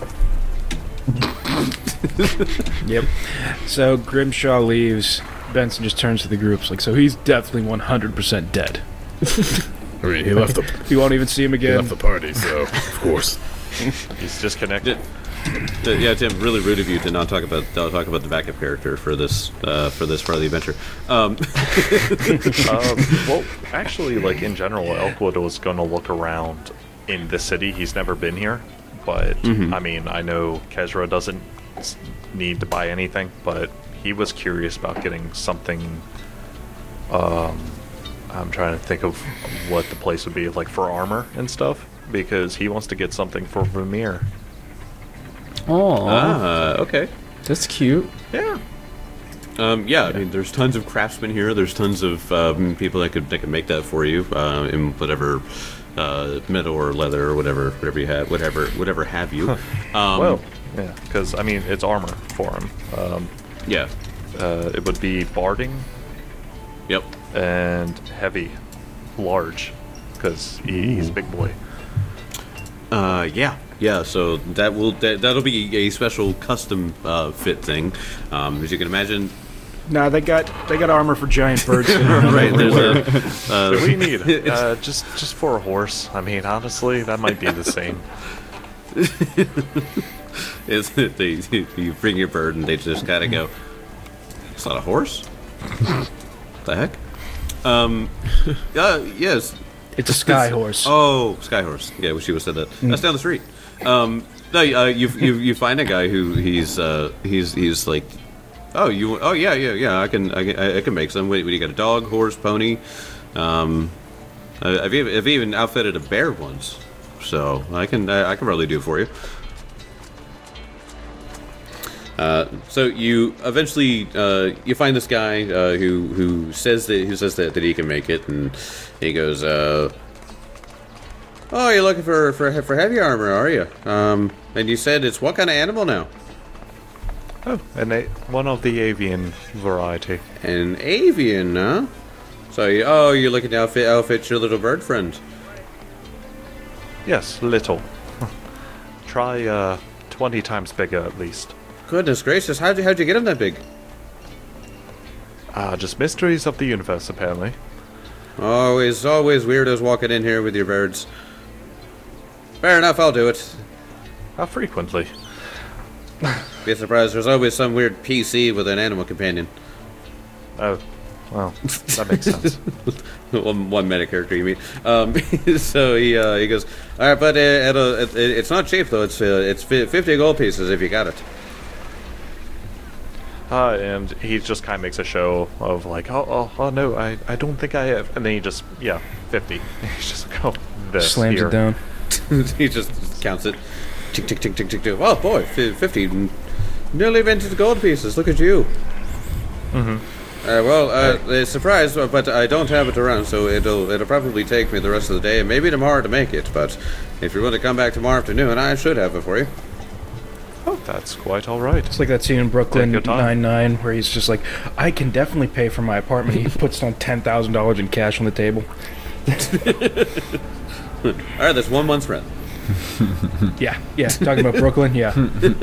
Speaker 2: Yep. So Grimshaw leaves. Benson just turns to the groups like, so he's definitely one hundred percent dead.
Speaker 3: I mean, he left the
Speaker 2: You won't even see him
Speaker 3: he
Speaker 2: again.
Speaker 3: left the party, so of course.
Speaker 4: He's disconnected.
Speaker 1: Uh, yeah, Tim, really rude of you to not talk about uh, talk about the backup character for this uh, for this part of the adventure. Um,
Speaker 4: um, well, actually, like in general, Elkwood was going to look around in the city. He's never been here, but
Speaker 1: Mhm.
Speaker 4: I mean, I know Kezra doesn't s- need to buy anything, but he was curious about getting something. Um, I'm trying to think of what the place would be like for armor and stuff, because he wants to get something for Vermeer.
Speaker 5: oh,
Speaker 1: ah, okay.
Speaker 5: that's cute.
Speaker 4: Yeah.
Speaker 1: Um, yeah, I mean, there's tons of craftsmen here. There's tons of um, people that could that could make that for you uh, in whatever uh, metal or leather or whatever whatever you have, whatever whatever have you. Um,
Speaker 4: Well, yeah, because I mean, it's armor for him. Um,
Speaker 1: yeah,
Speaker 4: uh, it would be barding
Speaker 1: yep.
Speaker 4: and heavy, large, because he, he's a big boy.
Speaker 1: Uh, yeah, yeah. So that will that, that'll be a special custom uh, fit thing, um, as you can imagine.
Speaker 2: Nah, they got they got armor for giant birds.
Speaker 1: Right, there's a. Uh,
Speaker 4: What do you need? Uh, just just for a horse. I mean, honestly, that might be the same.
Speaker 1: It's, they, you bring your bird and they just kind of go, it's not a horse? The heck? Um, uh, yes.
Speaker 2: It's a sky horse.
Speaker 1: Oh, Skyhorse. Yeah, we should have said that. That's down the street. Um, no, uh, you, you you find a guy who he's uh, he's he's like, oh you oh yeah yeah yeah I can I can I can make some. What, what do you got? A dog, horse, pony? Um, I- I've even, I've even outfitted a bear once, so I can I, I can probably do it for you. Uh, so you eventually uh, you find this guy uh, who who says that who says that, that he can make it, and he goes, uh, "Oh, you're looking for, for for heavy armor, are you? Um, and you said it's what kind of animal now?
Speaker 4: Oh, and a, one of the avian variety.
Speaker 1: An avian, huh? So you, oh, you're looking to outfit outfit your little bird friend.
Speaker 4: Yes, little. Try uh, twenty times bigger at least.
Speaker 1: Goodness gracious, how'd you how'd you get him that big?
Speaker 4: Ah, just mysteries of the universe, apparently.
Speaker 1: Always always weirdos walking in here with your birds. Fair enough, I'll do it.
Speaker 4: How frequently?
Speaker 1: Be surprised, there's always some weird P C with an animal companion.
Speaker 4: Oh, well, that makes sense.
Speaker 1: one, one meta character, you mean? Um, so he uh, he goes, all right, but uh, at a, it, it's not cheap though. It's uh, it's fi- fifty gold pieces if you got it.
Speaker 4: Uh, and he just kind of makes a show of like, oh, oh, oh no, I, I don't think I have. And then he just, yeah, fifty. He's just like, oh, this
Speaker 2: Slams
Speaker 4: here.
Speaker 2: it down.
Speaker 1: He just counts it. Tick tick tick tick tick tick. Oh boy, fi- fifty, nearly vintage gold pieces. Look at you.
Speaker 4: Mm-hmm.
Speaker 1: Uh, well, uh, uh, surprise, but I don't have it around, so it'll it'll probably take me the rest of the day and maybe tomorrow to make it. But if you're willing to come back tomorrow afternoon, I should have it for you.
Speaker 4: Oh, that's quite all right.
Speaker 2: It's like that scene in Brooklyn
Speaker 4: Take your time.
Speaker 2: Nine-Nine where he's just like, I can definitely pay for my apartment. He puts down ten thousand dollars in cash on the table.
Speaker 1: All right, that's one month's rent.
Speaker 2: Yeah, yeah. Talking about Brooklyn, yeah.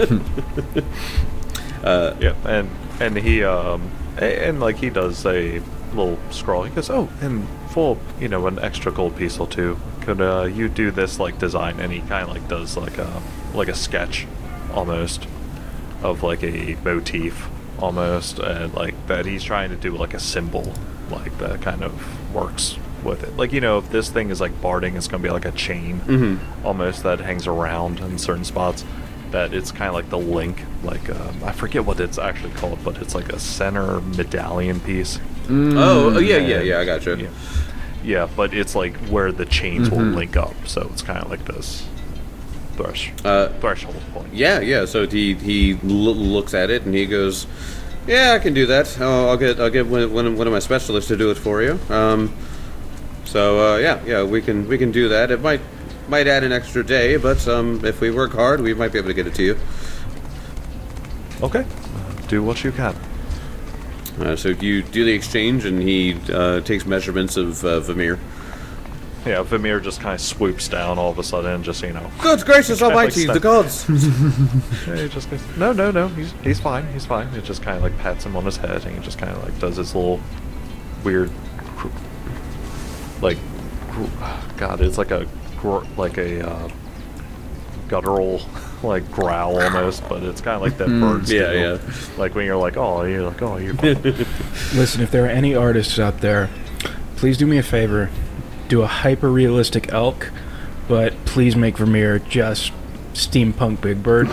Speaker 1: Uh,
Speaker 4: Yeah, and and he um a- and like he does a little scroll. He goes, oh, and for you know an extra gold piece or two, could uh, you do this like design? And he kind of like does like a like a sketch almost of like a motif almost, and like that he's trying to do like a symbol like that kind of works with it. Like, you know, if this thing is like barding, it's gonna be like a chain
Speaker 1: Mhm.
Speaker 4: almost that hangs around in certain spots. That it's kind of like the link, like um, I forget what it's actually called, but it's like a center medallion piece.
Speaker 1: Oh, oh, yeah, yeah, yeah. I got you.
Speaker 4: Yeah, yeah, but it's like where the chains will link up, so it's kind of like this thresh
Speaker 1: Uh,
Speaker 4: threshold point.
Speaker 1: Yeah, yeah. So he he l- looks at it and he goes, "Yeah, I can do that. Oh, I'll get I'll get one, one of one of my specialists to do it for you." Um, so uh, yeah, yeah, we can we can do that. It might might add an extra day, but um, if we work hard, we might be able to get it to you.
Speaker 4: Okay, do what you can.
Speaker 1: Uh, so you do the exchange, and he uh, takes measurements of uh, Vamir.
Speaker 4: Yeah, Vamir just kind of swoops down all of a sudden, just you know.
Speaker 1: Good gracious
Speaker 4: Kinda like
Speaker 1: almighty,
Speaker 4: step-
Speaker 1: the gods!
Speaker 4: Yeah, he just goes, no, no, no, he's he's fine, he's fine. It just kind of like pats him on his head, and he just kind of like does his little weird, cr- like, gr- God, it's like a gr- like a uh, guttural like growl almost, but it's kind of like that bird
Speaker 1: yeah,
Speaker 4: squeal.
Speaker 1: yeah.
Speaker 4: Like when you're like, oh, you're like, oh, you're fine.
Speaker 2: Listen, if there are any artists out there, please do me a favor. Do a hyper-realistic elk, but please make Vermeer just steampunk Big Bird.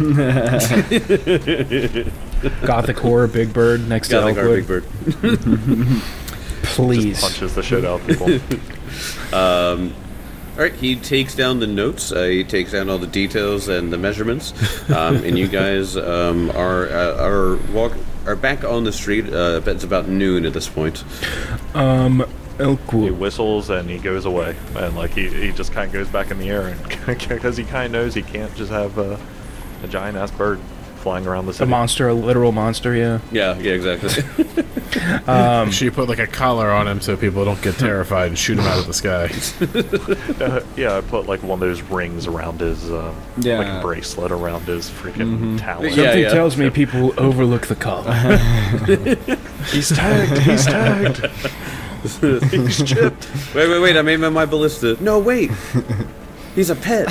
Speaker 2: Gothic horror Big Bird next to
Speaker 1: Gothic
Speaker 2: Elkwood.
Speaker 1: Big Bird.
Speaker 2: Please.
Speaker 4: Just punches the shit out of people.
Speaker 1: Um, all right, he takes down the notes. Uh, he takes down all the details and the measurements, um, and you guys um, are uh, are walk are back on the street. Uh, it's about noon at this point.
Speaker 2: Um,
Speaker 4: He
Speaker 2: Elkwood.
Speaker 4: whistles and he goes away, and like he, he just kind of goes back in the air, and because he kind of knows he can't just have a, a giant ass bird flying around the
Speaker 2: A
Speaker 4: city.
Speaker 2: monster, a literal monster, yeah.
Speaker 1: Yeah, yeah, exactly.
Speaker 2: Um,
Speaker 3: Make sure you put like a collar on him so people don't get terrified and shoot him out of the sky.
Speaker 4: Uh, yeah, I put like one of those rings around his, um,
Speaker 5: Yeah.
Speaker 4: like a bracelet around his freaking talon.
Speaker 1: Yeah,
Speaker 2: Something
Speaker 1: yeah.
Speaker 2: tells me people overlook the collar.
Speaker 4: He's tagged. He's tagged. He's chipped.
Speaker 1: Wait, wait, wait! I made my, my ballista. No, wait. He's a pet.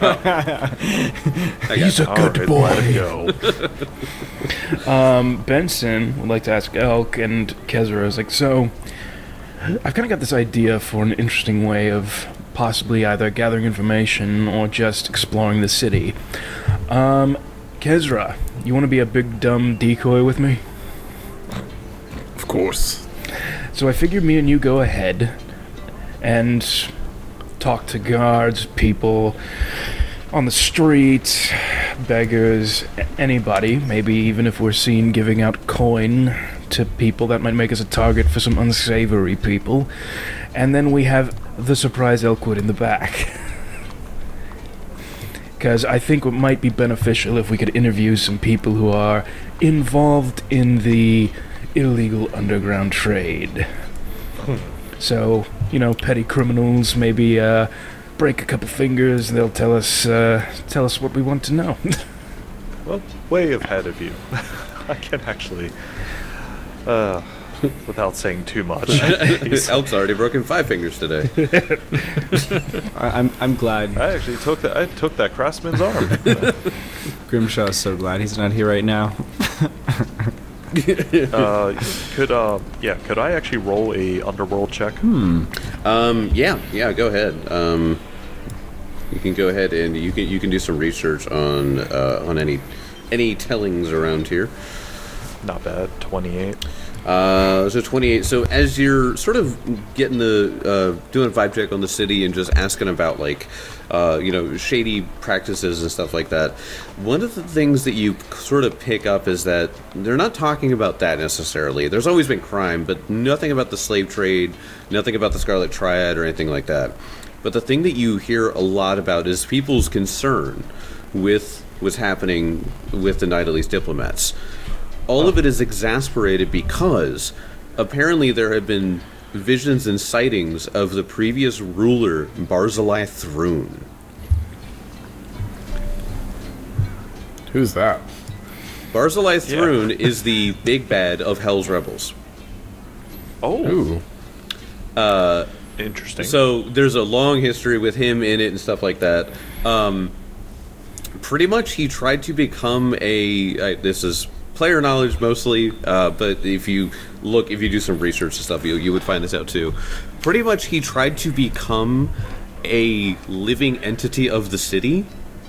Speaker 2: He's a
Speaker 4: All
Speaker 2: good
Speaker 4: right,
Speaker 2: boy.
Speaker 4: let it go.
Speaker 2: Um, Benson would like to ask Elk and Kezra is like, so I've kind of got this idea for an interesting way of possibly either gathering information or just exploring the city. Um, Kezra, you want to be a big dumb decoy with me?
Speaker 3: Of course.
Speaker 2: So I figured me and you go ahead and talk to guards, people on the street, beggars, a- anybody, maybe even if we're seen giving out coin to people that might make us a target for some unsavory people. And then we have the surprise Elkwood in the back. Because I think it might be beneficial if we could interview some people who are involved in the illegal underground trade. So, you know, petty criminals, maybe uh, break a couple fingers and they'll tell us uh, tell us what we want to know.
Speaker 4: Well, way ahead of you. I can actually, uh, without saying too much. he's-
Speaker 1: Elk's already broken five fingers today.
Speaker 5: I, I'm I'm glad.
Speaker 4: I actually took that. I took that craftsman's arm.
Speaker 5: Grimshaw is so glad he's not here right now.
Speaker 4: uh, could uh, yeah, could I actually roll a underworld check?
Speaker 5: Hmm.
Speaker 1: Um, yeah, yeah. Go ahead. Um, you can go ahead and you can you can do some research on uh, on any any tellings around here.
Speaker 4: Not bad. Twenty-eight.
Speaker 1: Uh, so twenty-eight. So as you're sort of getting the uh, doing a vibe check on the city and just asking about like, uh, you know, shady practices and stuff like that, one of the things that you sort of pick up is that they're not talking about that necessarily. There's always been crime, but nothing about the slave trade, nothing about the Scarlet Triad or anything like that. But the thing that you hear a lot about is people's concern with what's happening with the Nidalee diplomats. All of it is exasperated because apparently there have been visions and sightings of the previous ruler, Barzillai Thrune.
Speaker 3: Who's that?
Speaker 1: Barzillai
Speaker 4: Yeah.
Speaker 1: Thrune is the big bad of Hell's Rebels.
Speaker 4: Oh,
Speaker 3: Ooh.
Speaker 1: Uh,
Speaker 4: interesting.
Speaker 1: so there's a long history with him in it and stuff like that. Um, pretty much he tried to become a... Uh, this is... player knowledge mostly, uh, but if you look, if you do some research and stuff, you you would find this out too. Pretty much, he tried to become a living entity of the city.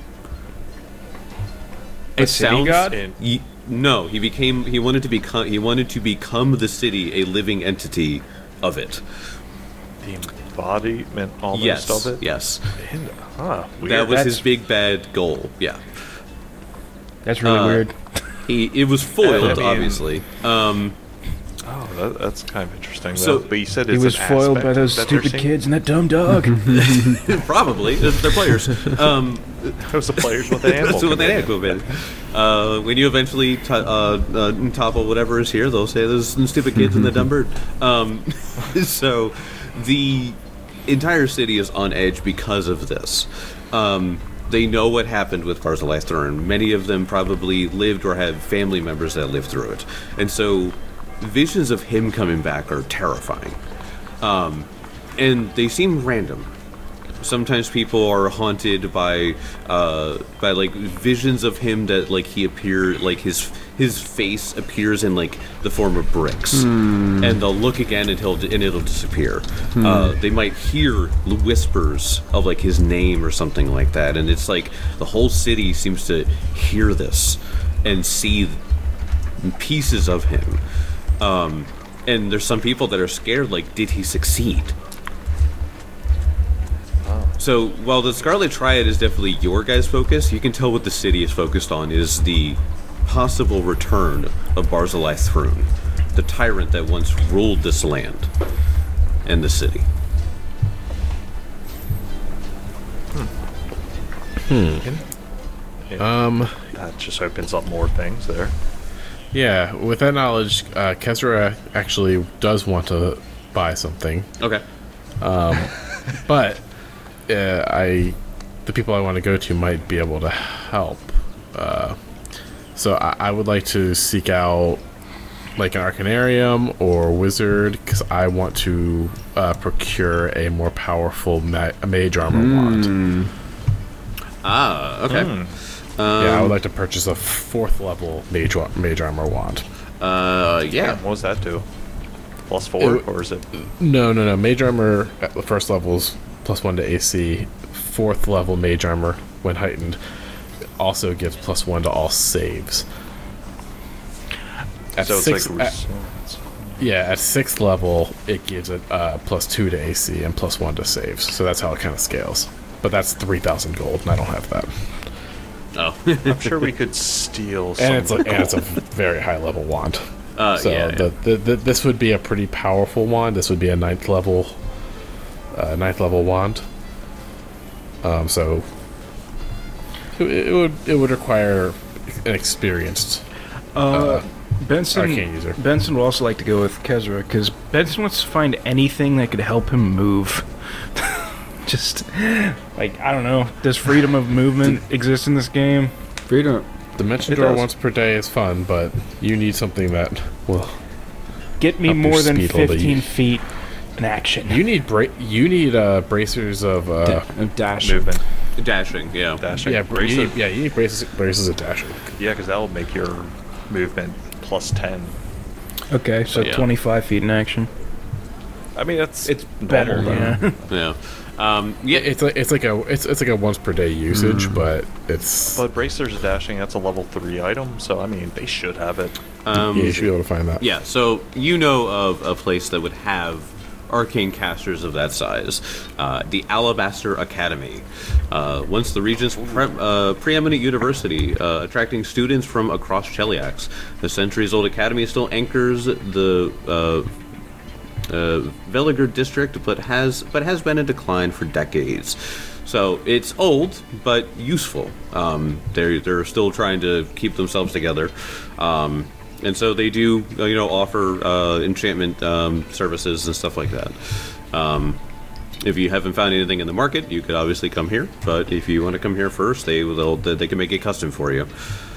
Speaker 2: A city god?
Speaker 4: In-
Speaker 1: Ye- no, he became. He wanted to become. He wanted to become the city, a living entity of it.
Speaker 4: the embodiment almost
Speaker 1: Yes,
Speaker 4: of it.
Speaker 1: yes,
Speaker 4: In- huh, weird.
Speaker 1: that was his
Speaker 2: That's-
Speaker 1: big bad goal. Yeah,
Speaker 2: That's really
Speaker 1: Uh,
Speaker 2: weird.
Speaker 1: he it was foiled,
Speaker 4: I mean-
Speaker 1: obviously. Um,
Speaker 4: Oh, that, that's kind of interesting.
Speaker 1: So-
Speaker 4: though. But you said
Speaker 2: He
Speaker 4: it's
Speaker 2: was
Speaker 4: an
Speaker 2: foiled
Speaker 4: aspect
Speaker 2: by those
Speaker 4: that they're
Speaker 2: stupid
Speaker 4: seeing?
Speaker 2: kids and that dumb dog.
Speaker 1: probably they're, they're players. Um,
Speaker 4: Those are players with an animal.
Speaker 1: That's what they
Speaker 4: companion.
Speaker 1: have uh, When you eventually t- uh, uh, topple whatever is here, they'll say there's some stupid kids in the dumb bird. Um, so the entire city is on edge because of this. Um, they know what happened with Barzillai Thrune. Many of them probably lived or have family members that lived through it. And so visions of him coming back are terrifying. Um, and they seem random. Sometimes people are haunted by uh, by like visions of him that like he appeared like his his face appears in like the form of bricks, and they'll look again until and it'll disappear. Uh, they might hear whispers of like his name or something like that, and it's like the whole city seems to hear this and see pieces of him. Um, and there's some people that are scared. Like, did he succeed? So, while the Scarlet Triad is definitely your guys' focus, you can tell what the city is focused on is the possible return of Barzillai Thrune, the tyrant that once ruled this land and the city.
Speaker 3: Um,
Speaker 4: that just opens up more things there.
Speaker 3: Yeah, with that knowledge, uh, Kezra actually does want to buy something,
Speaker 1: Okay.
Speaker 3: but uh, I, the people I want to go to might be able to help. Uh, so I, I would like to seek out like an Arcanarium or wizard because I want to uh, procure a more powerful ma- mage armor wand.
Speaker 1: Ah, okay. Um,
Speaker 3: Yeah, I would like to purchase a fourth level mage wa- mage armor wand.
Speaker 1: Uh, yeah.
Speaker 4: What does that do? Plus four,
Speaker 3: It-
Speaker 4: or is it?
Speaker 3: No, no, no. Mage armor at the first level is plus one to A C. Fourth level mage armor, when heightened, also gives plus one to all saves. At
Speaker 4: So it's
Speaker 3: sixth,
Speaker 4: like
Speaker 3: at-
Speaker 4: resilience.
Speaker 3: yeah, at sixth level, it gives it uh, plus two to A C and plus one to saves. So that's how it kind of scales. But that's three thousand gold, and I don't have that.
Speaker 1: Oh.
Speaker 4: I'm sure we could steal some.
Speaker 3: And it's a, and it's a very high level wand.
Speaker 1: uh,
Speaker 3: So
Speaker 1: yeah.
Speaker 3: the, the, the, this would be a pretty powerful wand. This would be a ninth level, uh, ninth level wand. Um, so it, it would it would require an experienced
Speaker 2: Uh, Benson,
Speaker 3: arcane user.
Speaker 2: Benson would also like to go with Kezra because Benson wants to find anything that could help him move. Just like I don't know, does freedom of movement exist in this game?
Speaker 5: Freedom.
Speaker 3: Dimension
Speaker 4: It
Speaker 3: door
Speaker 4: does.
Speaker 3: once per day is fun, but you need something that will.
Speaker 2: Get me
Speaker 3: Up your
Speaker 2: more than
Speaker 3: speed a little bit.
Speaker 2: fifteen feet in action.
Speaker 3: You need bra- You need uh, bracers of. Uh,
Speaker 5: Da- of dash.
Speaker 4: movement,
Speaker 1: Dashing, yeah.
Speaker 4: dashing.
Speaker 3: yeah, bra- you
Speaker 4: Braces-
Speaker 3: need, yeah, you need braces. Braces of dashing.
Speaker 4: yeah, because that will make your movement plus ten.
Speaker 2: Okay, so
Speaker 1: Yeah.
Speaker 2: twenty-five feet in action.
Speaker 4: I mean, that's
Speaker 2: It's
Speaker 4: normal,
Speaker 2: better,
Speaker 4: though.
Speaker 2: yeah.
Speaker 1: Yeah. Um,
Speaker 3: Yeah,
Speaker 1: yeah.
Speaker 3: it's like it's like a it's it's like a once per day usage, but it's
Speaker 4: But bracers dashing, that's a level three item, so I mean, they should have it.
Speaker 1: Um,
Speaker 3: yeah, you should be able to find that.
Speaker 1: Yeah, so you know of a place that would have arcane casters of that size, uh, the Alabaster Academy. Uh, once the region's pre- uh, preeminent university, uh, attracting students from across Cheliax. The centuries-old academy still anchors the uh, uh, Veliger district, but has but has been in decline for decades. So it's old but useful. Um, they're they're still trying to keep themselves together. Um, And so they do, uh, you know, offer uh, enchantment um, services and stuff like that. Um, if you haven't found anything in the market, you could obviously come here. But if you want to come here first, they will they can make it custom for you.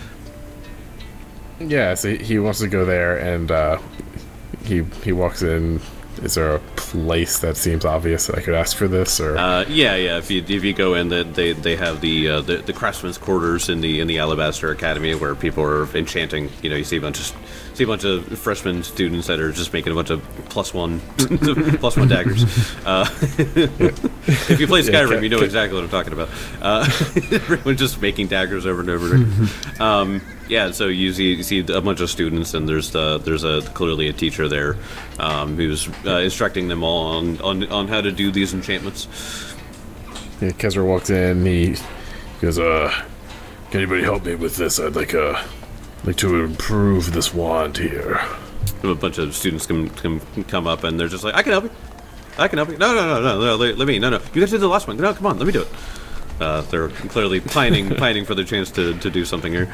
Speaker 3: Yeah, so he- he wants to go there, and uh, he he walks in. Is there a place that seems obvious that I could ask for this, or
Speaker 1: Uh, yeah, yeah. If you if you go in, the, they they have the, uh, the the craftsman's quarters in the in the Alabaster Academy where people are enchanting. You know, you see a bunch of see a bunch of freshman students that are just making a bunch of plus one plus one daggers. Uh, if you play Skyrim,
Speaker 3: ca-
Speaker 1: you know
Speaker 3: ca-
Speaker 1: exactly what I'm talking about. Uh, everyone's just making daggers over and over. Again. Um, yeah, so you see, you see a bunch of students, and there's uh, there's a clearly a teacher there um, who's uh, instructing them all on, on on how to do these enchantments.
Speaker 3: yeah, Kezra walks in. He goes, "Uh, can anybody help me with this? I'd like uh like to improve this wand here."
Speaker 1: A bunch of students can, can come up, and they're just like, "I can help you. I can help you. No, no, no, no, no. Let, let me. No, no. You guys did the last one. No, come on. Let me do it." Uh, they're clearly pining, pining for the chance to, to do something here.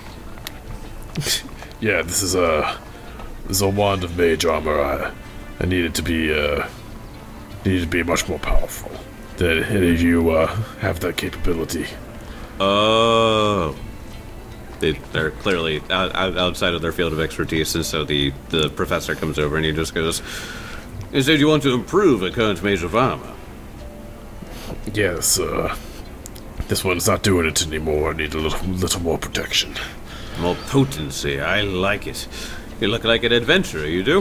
Speaker 3: Yeah, this is a this is a wand of mage armor. I I need it to be uh need it to be much more powerful. Did any of you uh, have that capability?
Speaker 1: Oh. They, they're clearly out, out, outside of their field of expertise, and so the, the professor comes over and he just goes, "You said you want to improve a current mage of armor."
Speaker 3: Yes, uh, this one's not doing it anymore. I need a little little more protection.
Speaker 1: More potency. I like it. You look like an adventurer, you do?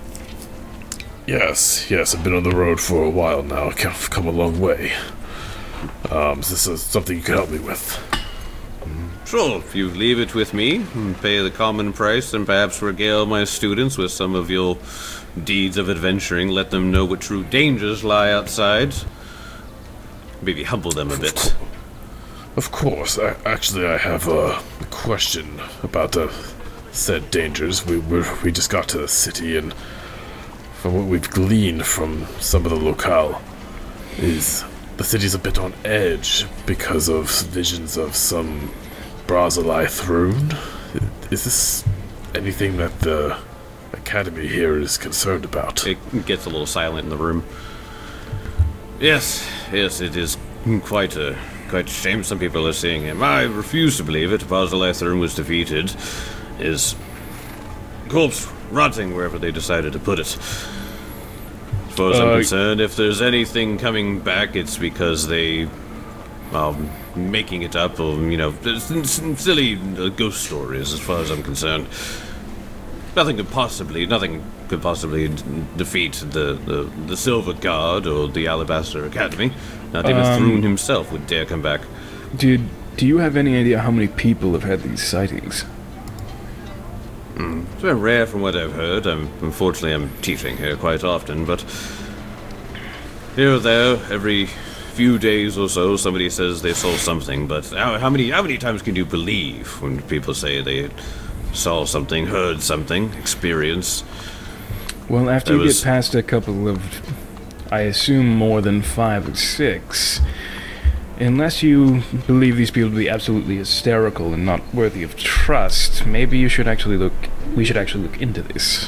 Speaker 3: Yes, yes, I've been on the road for a while now. I've come a long way. Um, is this uh, something you can help me with?
Speaker 1: Sure, if you leave it with me, and pay the common price, and perhaps regale my students with some of your deeds of adventuring, let them know what true dangers lie outside. Maybe humble them a bit.
Speaker 3: Of course. I, actually, I have a question about the said dangers. We we we just got to the city, and from what we've gleaned from some of the locale, is the city's a bit on edge because of visions of some Brazilith rune. Is this anything that the Academy here is concerned about?
Speaker 1: It gets a little silent in the room. Yes, yes, it is quite a quite a shame some people are seeing him. I refuse to believe it. Basilathrum was defeated. His corpse rotting wherever they decided to put it. As far as I'm
Speaker 2: Uh,
Speaker 1: concerned, if there's anything coming back, it's because they, well, making it up, or, you know, s- s- silly uh, ghost stories, as far as I'm concerned. Nothing could possibly, nothing could possibly d- defeat the, the, the Silver Guard or the Alabaster Academy. Not even
Speaker 2: Um,
Speaker 1: Thrune himself would dare come back.
Speaker 2: Dude, do you have any idea how many people have had these sightings?
Speaker 1: It's very rare from what I've heard. I'm, unfortunately, I'm teaching here quite often, but here or there, every few days or so, somebody says they saw something. But how, how many how many times can you believe when people say they saw something, heard something, experience?
Speaker 2: Well, after
Speaker 1: There
Speaker 2: you
Speaker 1: was-
Speaker 2: get past a couple of, I assume more than five or six, unless you believe these people to be absolutely hysterical and not worthy of trust, maybe you should actually look. We should actually look into this.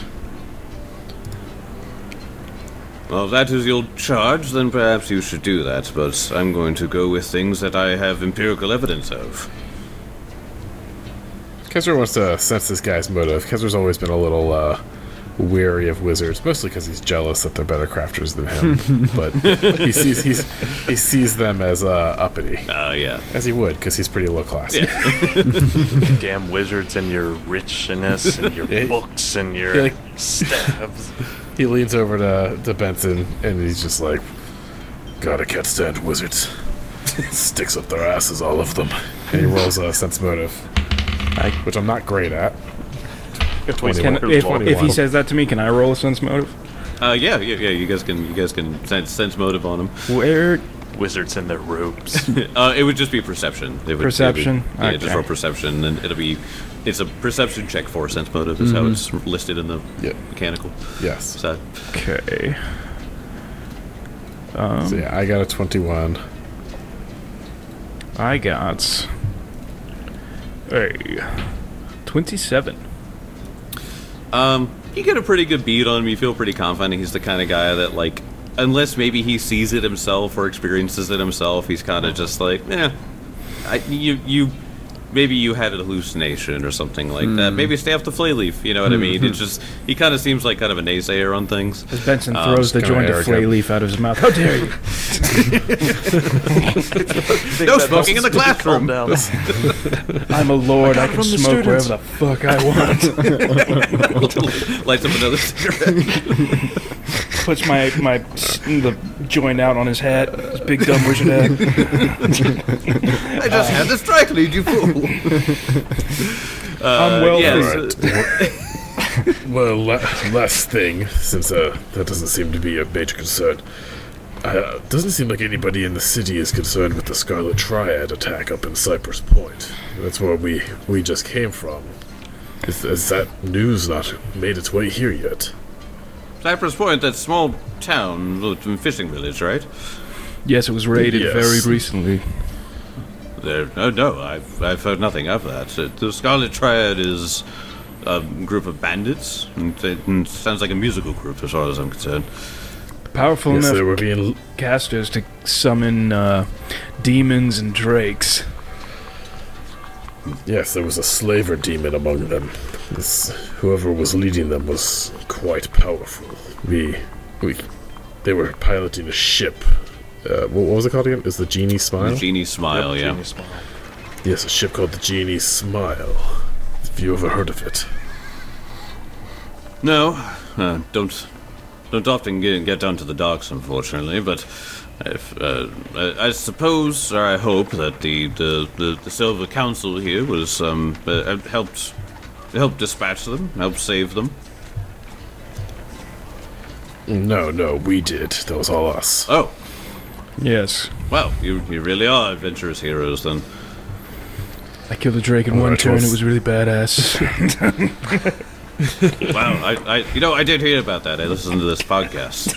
Speaker 1: Well, if that is your charge, then perhaps you should do that. But I'm going to go with things that I have empirical evidence of.
Speaker 3: Kezra wants to sense this guy's motive. Kezra's always been a little uh, weary of wizards, mostly because he's jealous that they're better crafters than him. But he sees he's, he sees them as uh, uppity,
Speaker 1: Uh, yeah.
Speaker 3: as he would, because he's pretty low class.
Speaker 4: Damn wizards and your richness and your
Speaker 3: Yeah.
Speaker 4: books and your
Speaker 3: Yeah, like-
Speaker 4: stabs.
Speaker 3: He leans over to, to Benson, and he's just like, God, I can't stand wizards. Sticks up their asses, all of them. And he rolls a sense motive,
Speaker 2: I,
Speaker 3: which I'm not great at.
Speaker 2: can,
Speaker 3: twenty-one.
Speaker 2: if,
Speaker 3: twenty-one.
Speaker 2: if he says that to me, can I roll a sense motive?
Speaker 1: Uh, yeah, yeah, yeah. You guys can, you guys can sense, sense motive on him.
Speaker 2: Where?
Speaker 4: Wizards in their robes.
Speaker 1: Uh, it would just be perception. It would,
Speaker 2: Perception?
Speaker 1: It would, yeah, just
Speaker 2: Okay.
Speaker 1: roll perception, and it'll be. It's a perception check for sense motive. Is how it's listed in the
Speaker 3: Yeah.
Speaker 1: mechanical
Speaker 3: Yes.
Speaker 1: side.
Speaker 2: Okay.
Speaker 3: So yeah, I got a twenty-one.
Speaker 2: I got a twenty-seven.
Speaker 1: Um, you get a pretty good beat on him. You feel pretty confident. He's the kind of guy that, like, unless maybe he sees it himself or experiences it himself, he's kind of just like, eh. I, you, you, maybe you had a hallucination or something like that. Maybe stay off the flay leaf. You know what I mean? It's just he kind of seems like kind of a naysayer on things.
Speaker 2: As Benson
Speaker 1: Um,
Speaker 2: throws the
Speaker 3: kinda
Speaker 2: joint of
Speaker 3: arrogant.
Speaker 2: flay leaf out of his mouth. How dare you!
Speaker 1: No smoking in the classroom.
Speaker 4: Down.
Speaker 2: I'm a lord. I,
Speaker 4: got it
Speaker 2: can
Speaker 4: from the
Speaker 2: smoke wherever
Speaker 4: students.
Speaker 2: the fuck I want.
Speaker 1: Lights up another cigarette.
Speaker 2: Puts my my the joint out on his hat. His big dumb wizard hat.
Speaker 1: I just had the strike lead, you fool.
Speaker 2: I'm well
Speaker 1: yes.
Speaker 3: Well, la- last thing, since uh, that doesn't seem to be a major concern. Uh, doesn't seem like anybody in the city is concerned with the Scarlet Triad attack up in Cypress Point. That's where we we just came from. Is, has that news not made its way here yet?
Speaker 1: Cypress Point, that small town, little fishing village, right?
Speaker 2: Yes, it was raided
Speaker 3: Yes.
Speaker 2: very recently.
Speaker 1: There, no, no, I've, I've heard nothing of that. Uh, The Scarlet Triad is a group of bandits, and it and sounds like a musical group as far as I'm concerned.
Speaker 2: Powerful
Speaker 3: Yes,
Speaker 2: enough
Speaker 3: they were being.
Speaker 2: casters to summon uh, demons and drakes.
Speaker 3: Yes, there was a slaver demon among them. This, whoever was leading them was quite powerful. We, we, they were piloting a ship. Uh, what, what was it called again? Is the Genie Smile?
Speaker 1: The Genie Smile,
Speaker 4: Yep,
Speaker 1: yeah.
Speaker 4: genius smile.
Speaker 3: Yes, a ship called the Genie Smile. Have you ever heard of it?
Speaker 1: No, uh, don't don't often get, get down to the docks, unfortunately. But if, uh, I, I suppose, or I hope that the the, the, the Silver Council here was um uh, helped helped dispatch them, helped save them.
Speaker 3: No, no, we did. That was all us.
Speaker 1: Oh,
Speaker 2: Yes.
Speaker 1: well, you you really are adventurous heroes then.
Speaker 2: I killed a drake in
Speaker 3: Oh,
Speaker 2: one
Speaker 3: it
Speaker 2: turn.
Speaker 3: was-
Speaker 2: It was really badass.
Speaker 1: Wow, I, I you know I did hear about that. I listened to this podcast.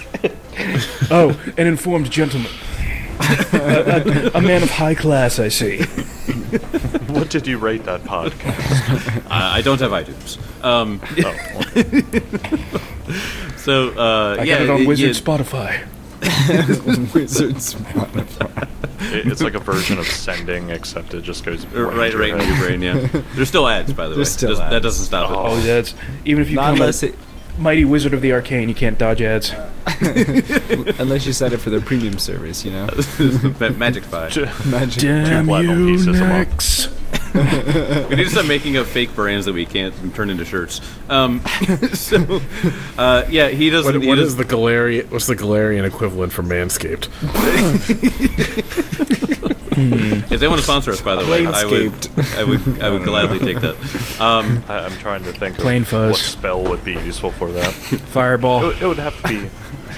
Speaker 2: Oh, an informed gentleman. a, a, a man of high class, I see.
Speaker 4: What did you rate that podcast?
Speaker 1: I, I don't have iTunes. Um,
Speaker 4: Oh,
Speaker 1: so uh,
Speaker 2: I
Speaker 1: yeah,
Speaker 2: got it on
Speaker 1: it-
Speaker 2: Wizard
Speaker 1: yeah,
Speaker 2: Spotify.
Speaker 5: Wizards.
Speaker 4: it- it's like a version of sending, except it just goes
Speaker 1: uh, right, right in your brain. Yeah, there's still ads, by the way.
Speaker 5: There's still
Speaker 1: Does- That
Speaker 5: ads.
Speaker 1: doesn't stop
Speaker 4: Oh.
Speaker 2: Oh, that's even if you
Speaker 5: Not
Speaker 2: come
Speaker 5: unless
Speaker 2: a
Speaker 5: it,
Speaker 2: mighty wizard of the arcane, you can't dodge ads.
Speaker 5: unless you set it for their premium service, you know.
Speaker 1: it. Ma- Magic Spy.
Speaker 5: Magic.
Speaker 2: Damn
Speaker 4: platinum
Speaker 2: you,
Speaker 4: pieces a month.
Speaker 2: Nex.
Speaker 1: We need to start making up fake brands that we can't turn into shirts. Um, so, uh, yeah, he doesn't.
Speaker 3: What,
Speaker 1: he
Speaker 3: what
Speaker 1: does-
Speaker 3: is the Galarian? What's the Galarian equivalent for Manscaped?
Speaker 1: If they want to sponsor us, by the way, I would,
Speaker 5: Planescaped.
Speaker 1: I would, I would gladly take that. Um,
Speaker 4: I, I'm trying to think
Speaker 2: Plain
Speaker 4: of
Speaker 2: fuzz.
Speaker 4: what spell would be useful for that. It,
Speaker 2: Fireball.
Speaker 4: would- it would have to be.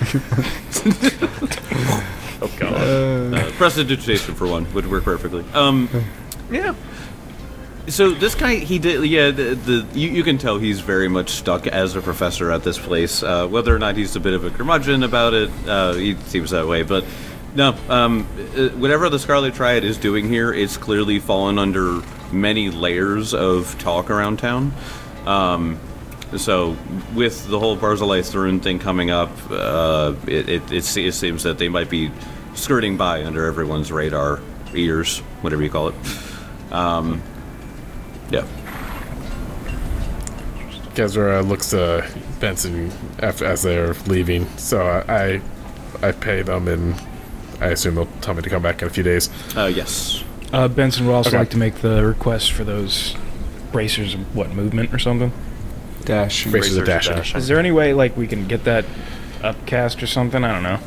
Speaker 4: Oh god.
Speaker 1: uh, prestidigitation for one would work perfectly. Um, yeah. So this guy, he did, yeah. The, the you, you can tell he's very much stuck as a professor at this place. Uh, whether or not he's a bit of a curmudgeon about it, uh, he seems that way. But no, um, uh, whatever the Scarlet Triad is doing here, it's clearly fallen under many layers of talk around town. Um, so with the whole Barzillai Thrune thing coming up, uh, it, it, it, se- it seems that they might be skirting by under everyone's radar, ears, whatever you call it. Um, yeah.
Speaker 3: Kezra looks uh, Benson after as they're leaving, so I I pay them, and I assume they'll tell me to come back in a few days.
Speaker 1: Uh, yes.
Speaker 2: Uh, Benson would also
Speaker 3: Okay.
Speaker 2: like to make the request for those bracers of what movement or something.
Speaker 5: Dash.
Speaker 3: Bracers of
Speaker 4: Bracers of
Speaker 3: dashing.
Speaker 4: dashing.
Speaker 2: Is there any way like we can get that upcast or something? I don't know.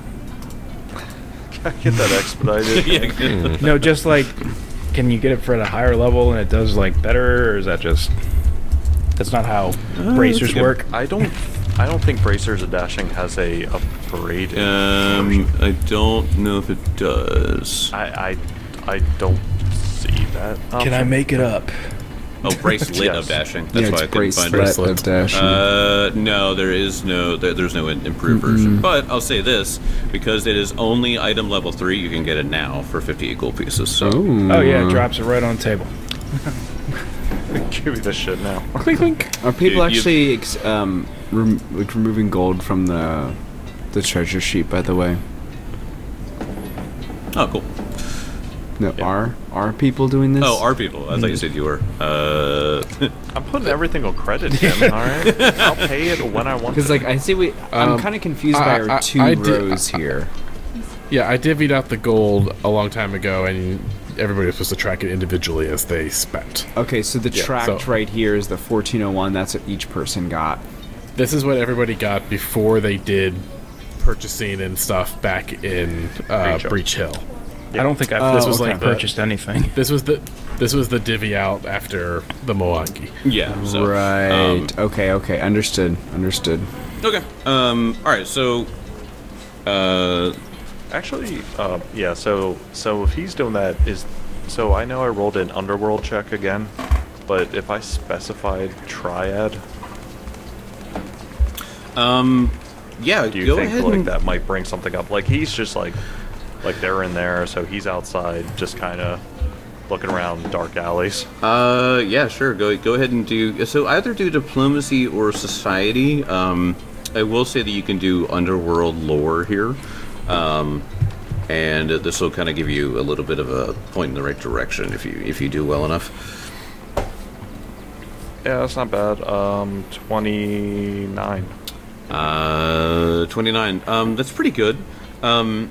Speaker 4: Get that expedited.
Speaker 1: yeah.
Speaker 2: No, just like, can you get it for at a higher level and it does like better, or is that just that's not how bracers
Speaker 1: good.
Speaker 2: work?
Speaker 4: I don't. I don't think Bracers of Dashing has a upgrade.
Speaker 1: Um, I don't know if it does.
Speaker 4: I, I I don't see that.
Speaker 2: Can I
Speaker 4: option.
Speaker 2: make it up?
Speaker 1: Oh, bracelet
Speaker 4: Yes.
Speaker 1: of dashing. That's
Speaker 5: Yeah,
Speaker 1: why
Speaker 5: it's
Speaker 1: I couldn't find it.
Speaker 5: bracelet of dashing.
Speaker 1: Uh, no, there is no, there, there's no in- improved version. But I'll say this, because it is only item level three, you can get it now for fifty gold pieces. So,
Speaker 5: Ooh.
Speaker 2: Oh yeah, it drops it right on the table.
Speaker 4: Give me this shit now.
Speaker 2: Clink clink.
Speaker 5: Are people
Speaker 1: You- you-
Speaker 5: actually ex- um, rem- like removing gold from the the treasure sheet? By the way,
Speaker 1: oh, cool.
Speaker 5: no, are are people doing this?
Speaker 1: Oh, our people. I thought you said you were. Uh,
Speaker 4: I'm putting everything on credit, Tim. All right, I'll pay it when I want.
Speaker 5: Because
Speaker 4: to.
Speaker 5: like I see, we I'm
Speaker 3: Um,
Speaker 5: kind of confused
Speaker 3: I-
Speaker 5: by our
Speaker 3: I-
Speaker 5: two
Speaker 3: I did-
Speaker 5: rows here.
Speaker 3: Yeah, I divvied out the gold a long time ago, and everybody was supposed to track it individually as they spent.
Speaker 5: Okay, so the
Speaker 3: Yeah,
Speaker 5: tract
Speaker 3: so-
Speaker 5: right here is the fourteen oh one. That's what each person got.
Speaker 3: This is what everybody got before they did purchasing and stuff back in uh,
Speaker 4: Breach Hill.
Speaker 3: Breach Hill.
Speaker 2: I don't think I've
Speaker 5: Oh,
Speaker 2: this
Speaker 3: was
Speaker 2: was
Speaker 3: like
Speaker 2: like
Speaker 3: the-
Speaker 2: purchased anything.
Speaker 3: This was the this was the divvy out after the Moangi.
Speaker 1: yeah. So,
Speaker 5: right.
Speaker 1: um,
Speaker 5: okay. Okay. Understood. Understood.
Speaker 1: okay. Um, all right. So, uh,
Speaker 4: Actually, uh, yeah. So, so if he's doing that, is so I know I rolled an underworld check again, but if I specified triad,
Speaker 1: um, yeah.
Speaker 4: do you
Speaker 1: go
Speaker 4: think
Speaker 1: ahead
Speaker 4: like
Speaker 1: and,
Speaker 4: that might bring something up? Like he's just like, like they're in there, so he's outside, just kind of looking around dark alleys.
Speaker 1: Uh, yeah, sure. Go go ahead and do. So either do diplomacy or society. Um, I will say that you can do underworld lore here, um, and this will kind of give you a little bit of a point in the right direction if you if you do well enough.
Speaker 4: Yeah, that's not bad. Um, twenty-nine.
Speaker 1: Uh, twenty-nine. Um, that's pretty good. Um,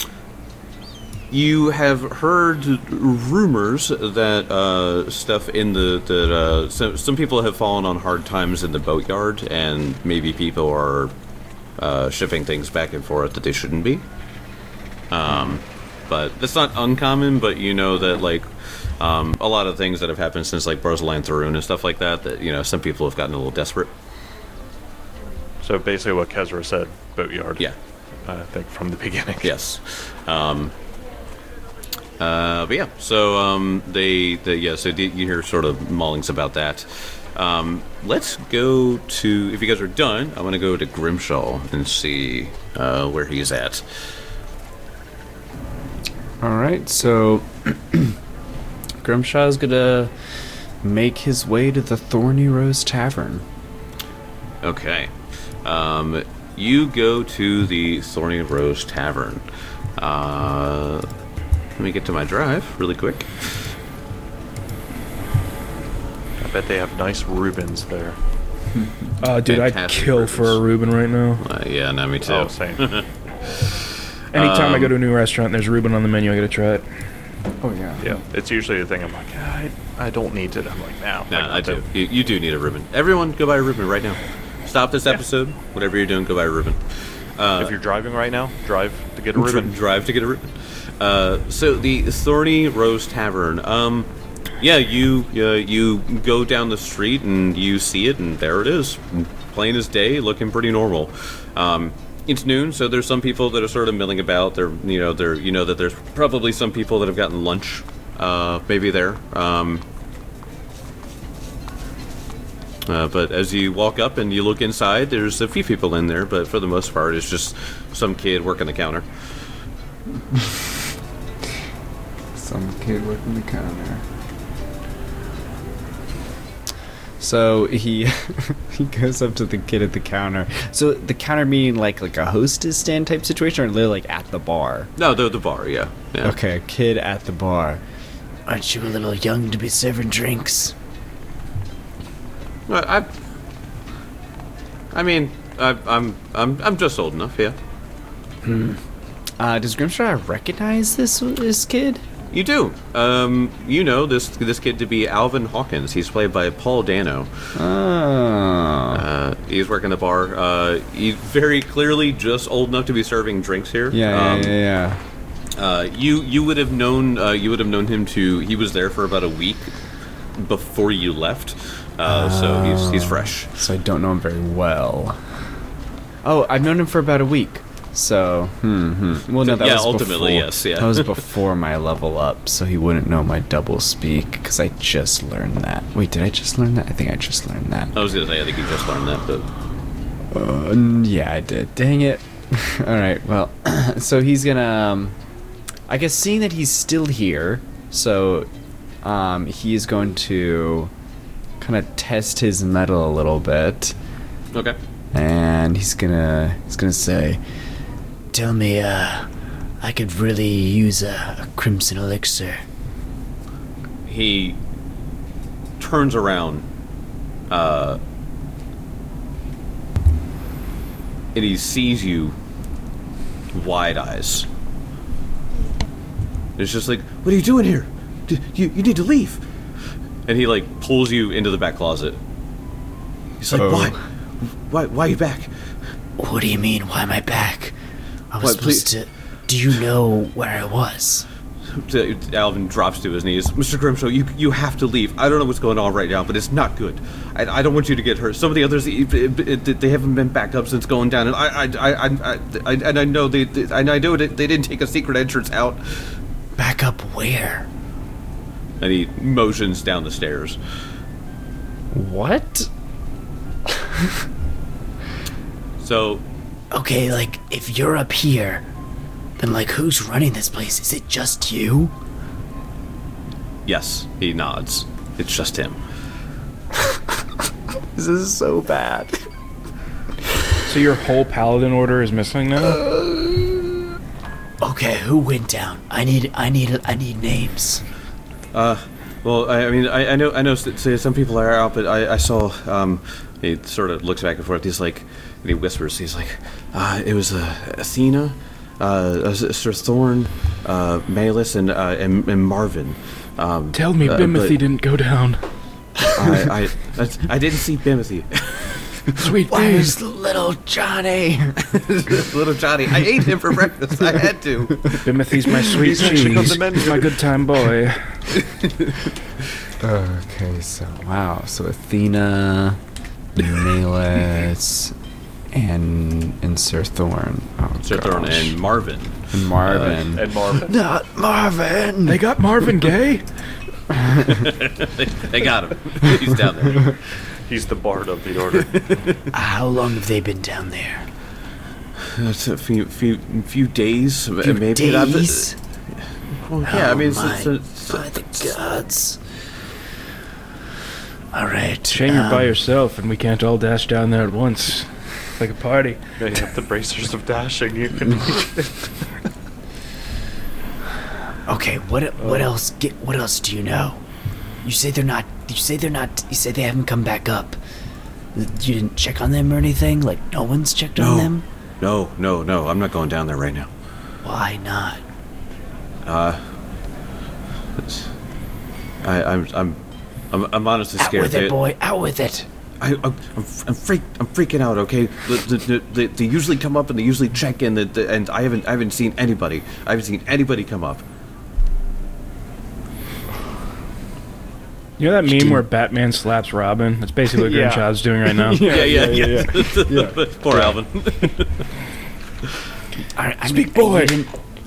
Speaker 1: you have heard rumors that uh, stuff in the that uh, some some people have fallen on hard times in the boatyard, and maybe people are uh, shipping things back and forth that they shouldn't be. Um, but that's not uncommon. But you know that like um, a lot of things that have happened since like Barzillai Thrune and stuff like that. That you know some people have gotten a little desperate.
Speaker 4: So basically, what Kezra said, boatyard.
Speaker 1: Yeah.
Speaker 4: I think from the beginning.
Speaker 1: Yes. Um, uh, but yeah, so um, they, they, yeah, so you hear sort of maulings about that. Um, let's go to, if you guys are done, I want to go to Grimshaw and see uh, where he's at.
Speaker 5: All right. So Grimshaw is gonna make his way to the Thorny Rose Tavern.
Speaker 1: Okay. Um, you go to the Thorny Rose Tavern. Uh, let me get to my drive really quick.
Speaker 4: I bet they have nice Reubens there.
Speaker 2: Uh, dude, I'd
Speaker 1: Fantastic
Speaker 2: kill for a Reuben right now.
Speaker 1: Uh, yeah, no, me too.
Speaker 4: Oh, same.
Speaker 2: Anytime I go
Speaker 1: Um,
Speaker 2: to a new restaurant and there's Reuben on the menu, I gotta try it.
Speaker 5: Oh yeah.
Speaker 4: Yeah, it's usually the thing I'm like, I, I don't need it. I'm like, now.
Speaker 1: Nah, I do. You, you do need a Reuben. Everyone, go buy a Reuben right now. Stop this episode. Whatever you're doing, go buy a Reuben. Uh,
Speaker 4: If you're driving right now, drive to get a Reuben.
Speaker 1: drive to get a Reuben. Uh, so the Thorny Rose Tavern. Um, yeah, you uh, you go down the street and you see it, and there it is, plain as day, looking pretty normal. Um, it's noon, so there's some people that are sort of milling about. They're you know they're you know that there's probably some people that have gotten lunch, uh, maybe there. Um, Uh, but as you walk up and you look inside, there's a few people in there, but for the most part, it's just some kid working the counter.
Speaker 5: Some kid working the counter. So he he goes up to the kid at the counter. So the counter meaning like like a hostess stand type situation, or literally like at the bar?
Speaker 1: No, the the bar, yeah. yeah.
Speaker 5: Okay, a kid at the bar.
Speaker 6: Aren't you a little young to be serving drinks?
Speaker 1: I, I, I mean, I, I'm I'm I'm just old enough, yeah.
Speaker 5: Uh, does Grimshaw recognize this this kid?
Speaker 1: You do. Um, you know this this kid to be Alvin Hawkins. He's played by Paul Dano.
Speaker 5: Oh.
Speaker 1: Uh, he's working the bar. Uh, he's very clearly just old enough to be serving drinks here.
Speaker 5: yeah, yeah,
Speaker 1: Um,
Speaker 5: yeah, yeah.
Speaker 1: Uh, you you would have known uh, you would have known him to. He was there for about a week before you left. Uh, so he's he's fresh.
Speaker 5: So I don't know him very well. Oh, I've known him for about a week. So, hmm, hmm. Well, no, that
Speaker 1: Yeah,
Speaker 5: was
Speaker 1: ultimately,
Speaker 5: before,
Speaker 1: yes, yeah.
Speaker 5: That was before my level up, so he wouldn't know my double speak, because I just learned that. Wait, did I just learn that? I think I just learned that.
Speaker 1: I was gonna say I think you just learned that, but
Speaker 5: Uh, n- yeah, I did. Dang it. Alright, well, so he's gonna, um, I guess seeing that he's still here, so, um, he is going to kind of test his metal a little bit,
Speaker 1: okay.
Speaker 5: and he's gonna, he's gonna say,
Speaker 6: Tell me, uh, I could really use a, a crimson elixir.
Speaker 1: He turns around, uh, and he sees you, wide eyes. It's just like, what are you doing here? D- You you need to leave. And he like pulls you into the back closet. He's like,
Speaker 5: Oh.
Speaker 1: why, why, why are you back?
Speaker 6: What do you mean, why am I back? I was
Speaker 1: What,
Speaker 6: supposed
Speaker 1: please-
Speaker 6: to... Do you know where I was?
Speaker 1: Alvin drops to his knees. Mister Grimshaw, you you have to leave. I don't know what's going on right now, but it's not good. I, I don't want you to get hurt. Some of the others, it- it- it- they haven't been backed up since going down, and I I I I, I, I and I know they, they and I know that they didn't take a secret entrance out.
Speaker 6: Back up where?
Speaker 1: And he motions down the stairs.
Speaker 5: what?
Speaker 1: So
Speaker 6: Okay, like, if you're up here, then, like, who's running this place? Is it just you?
Speaker 1: yes, he nods. It's just him.
Speaker 5: This is so bad.
Speaker 2: So your whole paladin order is missing now?
Speaker 6: Okay, who went down? I need, I need, I need names.
Speaker 1: Uh, well, I, I mean, I, I know, I know. s- Some people are out, but I, I saw. Um, he sort of looks back and forth. He's like, and he whispers. He's like, uh, it was uh, Athena, uh, Sir Thorn, uh, Malus, and, uh, and and Marvin. Um,
Speaker 2: Tell me
Speaker 1: uh,
Speaker 2: Bimothy
Speaker 1: but
Speaker 2: didn't go down.
Speaker 1: I, I, I, I didn't see Bimothy.
Speaker 2: Sweet
Speaker 6: Where's
Speaker 2: days.
Speaker 6: little Johnny?
Speaker 1: Little Johnny. I ate him for breakfast. I had to.
Speaker 2: Bimothy's my sweet
Speaker 4: He's actually on
Speaker 2: cheese.
Speaker 4: the menu.
Speaker 2: He's my good time boy.
Speaker 5: Okay, so wow, so Athena, Malus, and and Sir Thorn. Oh,
Speaker 1: Sir Thorn
Speaker 5: gosh.
Speaker 1: and Marvin.
Speaker 5: And Marvin.
Speaker 4: And Marvin.
Speaker 6: Not Marvin.
Speaker 2: They got Marvin Gaye?
Speaker 1: they, they got him. He's down there.
Speaker 4: He's the bard of the order.
Speaker 6: How long have they been down there?
Speaker 1: It's a few few few days,
Speaker 6: Few
Speaker 1: maybe.
Speaker 6: days?
Speaker 1: Well, yeah, I mean,
Speaker 6: Oh
Speaker 1: it's,
Speaker 6: my,
Speaker 1: it's,
Speaker 6: by the gods. All right.
Speaker 2: Shame you're by
Speaker 6: um,
Speaker 2: yourself and we can't all dash down there at once. Like a party.
Speaker 4: Yeah, you have the bracers of dashing. You can.
Speaker 6: Okay, what what else? Get what else do you know? You say they're not. You say they're not. You say they haven't come back up. You didn't check on them or anything? Like no one's checked on
Speaker 1: No.
Speaker 6: them?
Speaker 1: no, no, no. I'm not going down there right now.
Speaker 6: Why not?
Speaker 1: Uh, it's, I, I'm, I'm, I'm, I'm honestly
Speaker 6: Out
Speaker 1: scared.
Speaker 6: with
Speaker 1: They-
Speaker 6: it, boy. Out with it.
Speaker 1: I, I'm, I'm, I'm, freak, I'm freaking out. Okay, the, the, the, they, they usually come up and they usually check in, the, the, and I haven't, I haven't seen anybody. I haven't seen anybody come up.
Speaker 2: You know that meme where Batman slaps Robin? That's basically what
Speaker 5: Yeah.
Speaker 2: Grimshaw's doing right now.
Speaker 1: Yeah, yeah, yeah. Poor Alvin.
Speaker 6: I, I
Speaker 2: Speak,
Speaker 6: mean,
Speaker 2: boy.
Speaker 6: You didn't,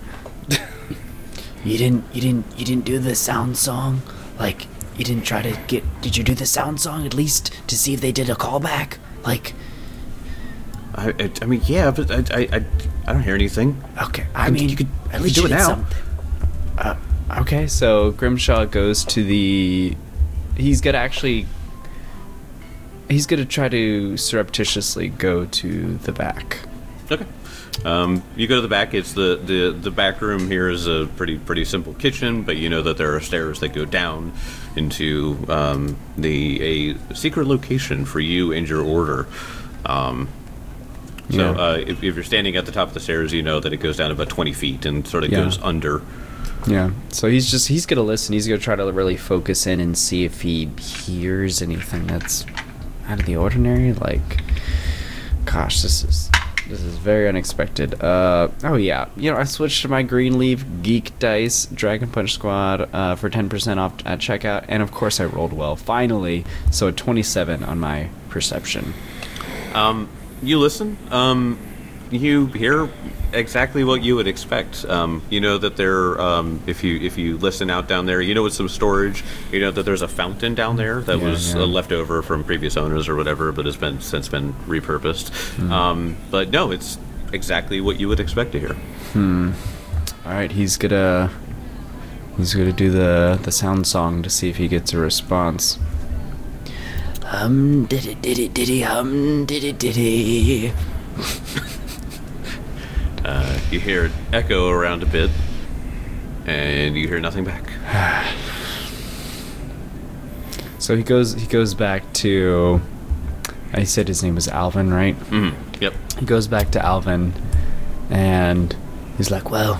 Speaker 6: you didn't. You didn't. You didn't do the sound song. Like you didn't try to get. Did you do the sound song at least to see if they did a callback? Like
Speaker 1: I, I, I mean, yeah, but I, I, I, I don't hear anything.
Speaker 6: okay. I
Speaker 1: And
Speaker 6: mean,
Speaker 1: you could-
Speaker 6: at
Speaker 1: you
Speaker 6: least
Speaker 1: could do
Speaker 6: you
Speaker 1: it
Speaker 6: did
Speaker 1: now.
Speaker 6: something.
Speaker 5: Okay, so Grimshaw goes to the. He's gonna actually. He's gonna try to surreptitiously go to the back.
Speaker 1: Okay. Um, you go to the back. It's the, the, the back room here is a pretty pretty simple kitchen, but you know that there are stairs that go down into um, the a secret location for you and your order. Um, so
Speaker 5: Yeah.
Speaker 1: uh, if, if you're standing at the top of the stairs, you know that it goes down about twenty feet and sort of
Speaker 5: Yeah.
Speaker 1: goes under.
Speaker 5: Yeah. So he's just he's gonna listen. He's gonna try to really focus in and see if he hears anything that's out of the ordinary. Like, gosh, this is this is very unexpected. Uh oh yeah. You know, I switched to my Greenleaf Geek Dice Dragon Punch Squad uh, for ten percent off at checkout, and of course I rolled well finally. So a twenty-seven on my perception.
Speaker 1: Um, you listen. Um, you hear exactly what you would expect. Um, you know that there, um, if you if you listen out down there, you know it's some storage. You know that there's a fountain down there that
Speaker 5: Yeah,
Speaker 1: was
Speaker 5: yeah.
Speaker 1: Uh, left over from previous owners or whatever, but has been since been repurposed. Um, but no, it's exactly what you would expect to hear.
Speaker 5: All right, he's gonna he's gonna do the the sound song to see if he gets a response.
Speaker 6: Hum diddy diddy diddy hum diddy diddy.
Speaker 1: Uh, you hear it echo around a bit, and you hear nothing back.
Speaker 5: So he goes he goes back to I said his name was Alvin, right?
Speaker 1: Mm, yep.
Speaker 5: He goes back to Alvin and
Speaker 6: He's like, well,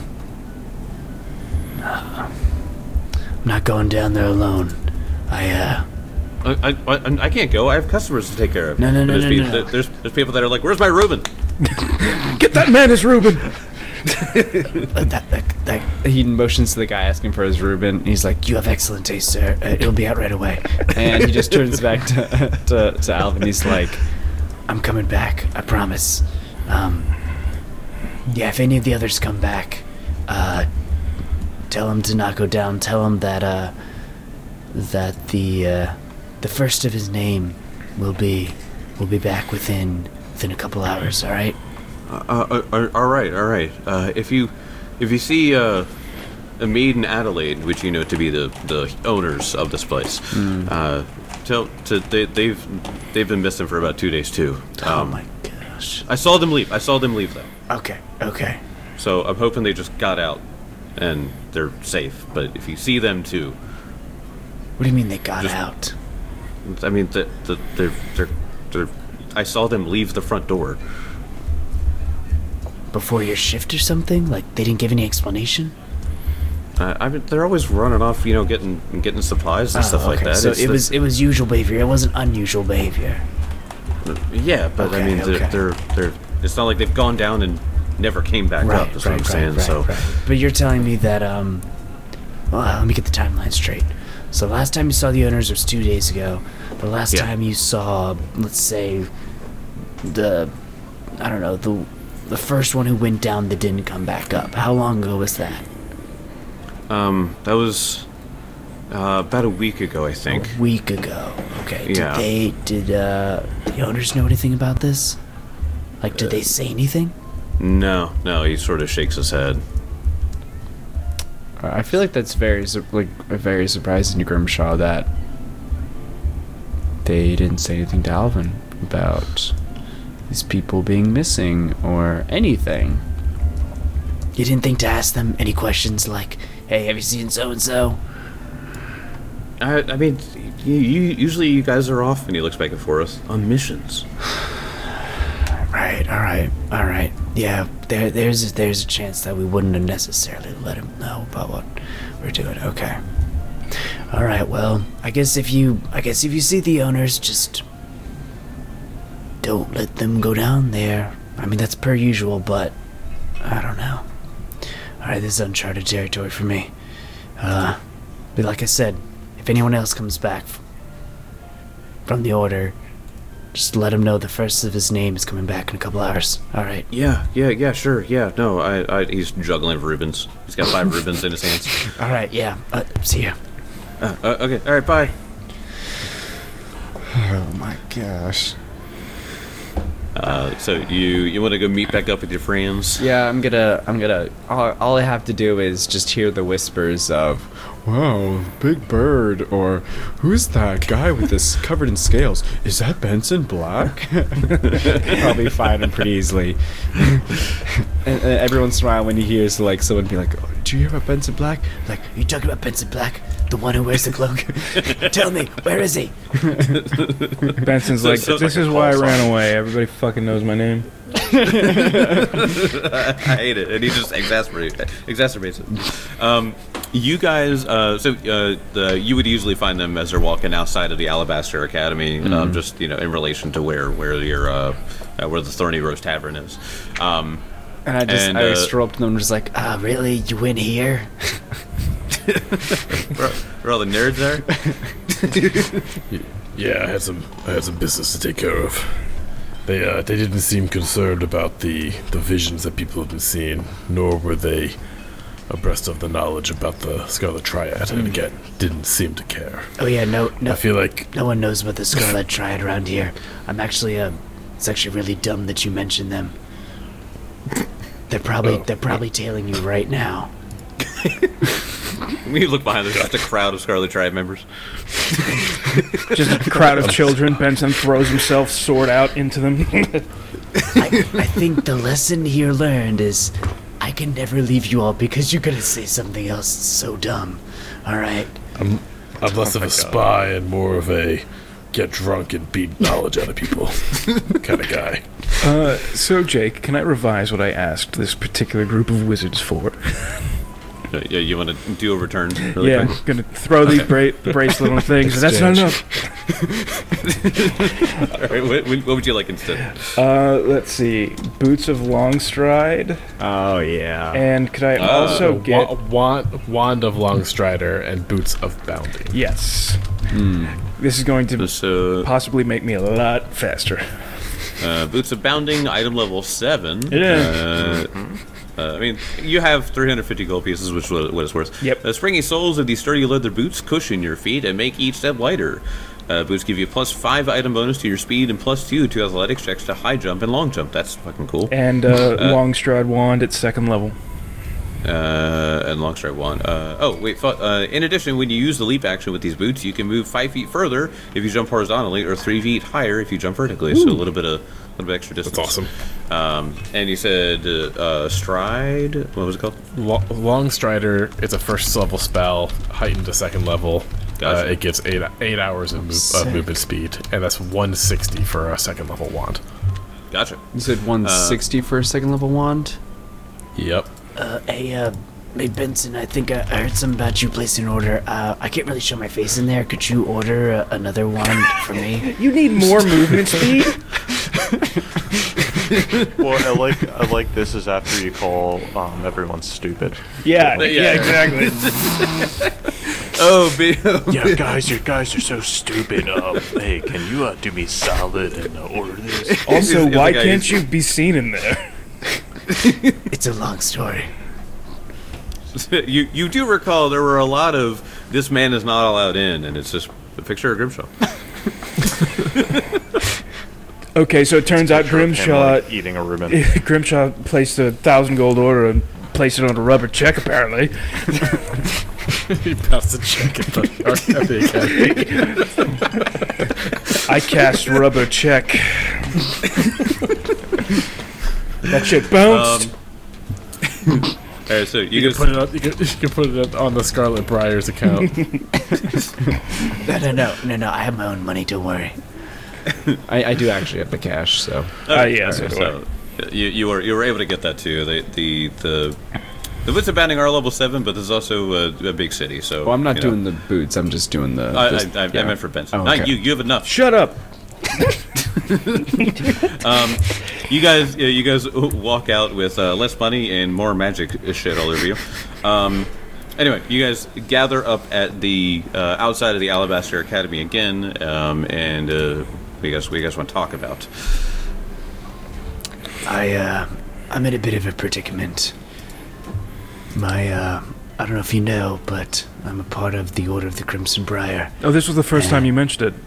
Speaker 6: uh, I'm not going down there alone. I uh.
Speaker 1: I, I, I, I can't go. I have customers to take care of.
Speaker 6: No, no, no,
Speaker 1: there's
Speaker 6: no,
Speaker 1: peop-
Speaker 6: no.
Speaker 1: There's, there's people that are like, "Where's my Reuben?"
Speaker 2: Get that man his Reuben!
Speaker 6: that, that, that,
Speaker 5: he motions to the guy asking for his Reuben and he's like,
Speaker 6: you have excellent taste, sir. Uh, it'll be out right away.
Speaker 5: and he just turns back to, to, to Alvin. He's like,
Speaker 6: I'm coming back. I promise. Um, yeah, if any of the others come back, uh, tell them to not go down. Tell them that uh, that the uh, the first of his name will be will be back within within a couple hours. All right.
Speaker 1: Uh, uh, uh, all right, all right. Uh, if you if you see uh, a maid and Adelaide, which you know to be the, the owners of this place, uh, tell to they, they've they've been missing for about two days too.
Speaker 6: oh
Speaker 1: Um,
Speaker 6: my gosh.
Speaker 1: I saw them leave. I saw them leave though.
Speaker 6: Okay. Okay.
Speaker 1: So I'm hoping they just got out and they're safe. But if you see them too,
Speaker 6: What do you mean they got
Speaker 1: Just-
Speaker 6: out?
Speaker 1: I mean the, the, they're they're they're. I saw them leave the front door.
Speaker 6: Before your shift or something? Like they didn't give any explanation?
Speaker 1: Uh, I mean, they're always running off, you know, getting getting supplies and
Speaker 6: Oh,
Speaker 1: stuff like
Speaker 6: okay.
Speaker 1: that.
Speaker 6: So
Speaker 1: It's
Speaker 6: it
Speaker 1: the-
Speaker 6: was it was usual behavior. It wasn't unusual behavior.
Speaker 1: Yeah, but I
Speaker 6: Okay,
Speaker 1: mean, they're,
Speaker 6: okay.
Speaker 1: they're they're. It's not like they've gone down and never came back
Speaker 6: Right,
Speaker 1: up. That's what
Speaker 6: right,
Speaker 1: I'm
Speaker 6: right,
Speaker 1: saying.
Speaker 6: right,
Speaker 1: so,
Speaker 6: right. But you're telling me that um, well, let me get the timeline straight. So last time you saw the owners was two days ago. The last
Speaker 1: Yeah.
Speaker 6: time you saw, let's say, the, I don't know, the the first one who went down that didn't come back up. How long ago was that?
Speaker 1: um, that was uh, about a week ago, I think.
Speaker 6: A week ago. Okay. Did
Speaker 1: Yeah.
Speaker 6: they did uh the owners know anything about this? Like, did
Speaker 1: Uh,
Speaker 6: they say anything?
Speaker 1: No, no, he sort of shakes his head.
Speaker 5: I feel like that's very su- like very surprising to Grimshaw that they didn't say anything to Alvin about these people being missing or anything.
Speaker 6: You didn't think to ask them any questions like, "Hey, have you seen so and so?"
Speaker 1: I, I mean, you, you usually you guys are off, and he looks back at Forrest on missions.
Speaker 6: Right, all right, all right. Yeah, there, there's a, there's a chance that we wouldn't have necessarily let him know about what we're doing. Okay. All right. Well, I guess if you, I guess if you see the owners, just don't let them go down there. I mean, that's per usual, but I don't know. All right, this is uncharted territory for me. Uh, but like I said, if anyone else comes back f- from the order, just let him know the first of his name is coming back in a couple hours. All right.
Speaker 1: Yeah, yeah, yeah, sure, yeah. No, I, I he's juggling ribbons. He's got five ribbons in his hands.
Speaker 6: All right. Yeah. Uh, see ya.
Speaker 1: Uh, uh, okay, all right, bye.
Speaker 5: Oh my gosh.
Speaker 1: Uh, so you you want to go meet back up with your friends?
Speaker 5: Yeah, I'm gonna, I'm gonna, all, all I have to do is just hear the whispers of, "Wow, big bird," or "Who's that guy with this covered in scales? Is that Benson Black?" Probably find him pretty easily. and, and every once in a while when he hears like someone be like, "Oh, did you hear about Benson Black?"
Speaker 6: Like, are you talking about Benson Black? The one who wears the cloak? Tell me, where is he?
Speaker 2: Benson's
Speaker 1: So-
Speaker 2: like,
Speaker 1: so-
Speaker 2: this is why I ran away. Everybody fucking knows my name.
Speaker 1: I hate it, and he just exacerbates exacerbates it. Um, you guys, uh, so uh, the, you would usually find them as they're walking outside of the Alabaster Academy, um, just you know, in relation to where where your uh, uh, where the Thorny Rose Tavern is. Um,
Speaker 5: And I just,
Speaker 1: And,
Speaker 5: I
Speaker 1: uh,
Speaker 5: stroll up to them and just like,
Speaker 6: Ah, really? You win here?
Speaker 1: where, where all the nerds are.
Speaker 3: Yeah, I had some I had some business to take care of. They uh, they didn't seem concerned about the, the visions that people have been seeing, nor were they abreast of the knowledge about the Scarlet Triad, and again, didn't seem to care.
Speaker 6: Oh yeah, no, no,
Speaker 3: I feel like
Speaker 6: no one knows about the Scarlet Triad around here. I'm actually, uh, it's actually really dumb that you mentioned them. They're probably,
Speaker 3: Oh.
Speaker 6: they're probably tailing you right now.
Speaker 1: We look behind, there's just a crowd of Scarlet Triad members.
Speaker 2: Just a crowd of children. Benson throws himself sword out into them.
Speaker 6: I, I think the lesson here learned is I can never leave you all because you're gonna say something else so dumb. All right.
Speaker 3: I'm less of a spy and more of a get drunk and beat knowledge out of people kind of guy.
Speaker 2: uh, so, Jake, can I revise what I asked this particular group of wizards for?
Speaker 1: Uh, yeah, you want to do a return? Really
Speaker 2: yeah,
Speaker 1: quick?
Speaker 2: gonna throw these bra- bracelet on things. That's not enough.
Speaker 1: All right, what, what would you like instead?
Speaker 2: Uh, let's see. Boots of Longstride.
Speaker 5: "Oh yeah."
Speaker 2: And could I also
Speaker 3: Uh,
Speaker 2: get...
Speaker 3: wa- wand, wand of Longstrider and boots of bounding.
Speaker 2: Yes. This is going to
Speaker 1: So,
Speaker 2: possibly make me a lot faster.
Speaker 1: uh, boots of bounding, item level seven.
Speaker 2: Yeah.
Speaker 1: Uh, uh, I mean, you have three hundred fifty gold pieces, which is what what it's worth.
Speaker 2: Yep.
Speaker 1: The springy soles of these sturdy leather boots cushion your feet and make each step lighter. Uh, boots give you plus five item bonus to your speed and plus two to athletics checks to high jump and long jump. That's fucking cool.
Speaker 2: And uh, Longstride wand at second level.
Speaker 1: Uh, and long stride wand. Uh, oh, wait. fu- Uh, in addition, when you use the leap action with these boots, you can move five feet further if you jump horizontally, or three feet higher if you jump vertically. So a little bit of a little bit extra distance.
Speaker 3: That's awesome.
Speaker 1: Um, and you said uh, uh, stride. What was it called?
Speaker 3: Lo- Longstrider, it's a first level spell, heightened to second level.
Speaker 1: Gotcha.
Speaker 3: Uh, it gets eight eight hours of, move,
Speaker 6: Sick.
Speaker 3: of movement speed, and that's one sixty for a second level wand.
Speaker 1: Gotcha.
Speaker 5: You said one sixty for a second level wand?
Speaker 3: Yep.
Speaker 6: Uh, hey, uh, hey Benson, I think I, I heard something about you placing an order. Uh, I can't really show my face in there. Could you order uh, another wand for me?
Speaker 2: You need more movement speed?
Speaker 4: Well, I like I like this is after you call um, everyone stupid.
Speaker 2: Yeah,
Speaker 1: Yeah.
Speaker 2: yeah, exactly.
Speaker 1: Oh, be-
Speaker 4: Yeah, guys, you guys are so stupid. Um, hey, can you uh, do me solid and uh, order this?
Speaker 2: Also,
Speaker 1: He's-
Speaker 2: why
Speaker 1: he's the guy
Speaker 2: can't
Speaker 1: who's-
Speaker 2: you be seen in there?
Speaker 6: It's a long story.
Speaker 1: you you do recall there were a lot of this man is not allowed in, and it's just a picture of Grimshaw.
Speaker 2: Okay, so it turns out
Speaker 4: Picture of him,
Speaker 2: Grimshaw
Speaker 4: like, eating a ribbon.
Speaker 2: Grimshaw placed a thousand gold order and place it on a rubber check, apparently.
Speaker 3: He passed the check at the, at the academy.
Speaker 2: I cast rubber check. That shit bounced.
Speaker 1: Um, all right, so you,
Speaker 3: You
Speaker 1: guys
Speaker 3: can put it on. You can, you can put it on the Scarlet Briars account.
Speaker 6: No, no, no, no, no. I have my own money. Don't worry.
Speaker 5: I, I do actually have the cash, so.
Speaker 2: Ah, yeah, so
Speaker 1: Okay,
Speaker 2: do I.
Speaker 1: so you you were you were able to get that too. The the the the Wits of Banding are level seven, but there's also a, a big city. So
Speaker 5: Well, I'm not
Speaker 1: you know.
Speaker 5: doing the boots. I'm just doing the.
Speaker 1: I,
Speaker 5: this-
Speaker 1: I, I,
Speaker 5: yeah.
Speaker 1: I meant for Benson.
Speaker 5: Oh,
Speaker 1: Not
Speaker 5: okay.
Speaker 1: you. You have enough.
Speaker 2: Shut up.
Speaker 1: Um, you guys, yeah, you guys walk out with uh, less money and more magic shit all over you. Um, anyway, you guys gather up at the uh, outside of the Alabaster Academy again, um, and uh, we guys, we guys want to talk about.
Speaker 6: I, uh, I'm in a bit of a predicament. My, uh, I don't know if you know, but I'm a part of the Order of the Crimson Briar.
Speaker 2: Oh, this was the first time you mentioned it.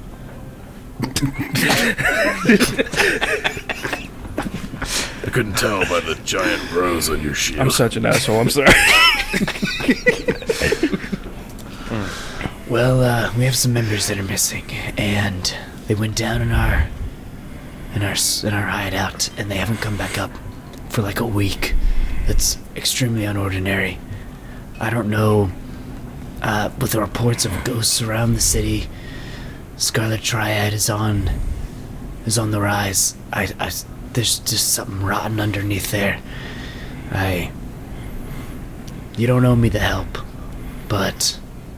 Speaker 3: I couldn't tell by the giant rose on your shield.
Speaker 2: I'm such an asshole. I'm sorry.
Speaker 6: Well, uh, we have some members that are missing, and they went down in our, in our, s- in our hideout, and they haven't come back up for like a week. That's extremely unordinary. I don't know, uh, with the reports of ghosts around the city, Scarlet Triad is on, is on the rise. I, I, there's just something rotten underneath there. I, you don't owe me the help, but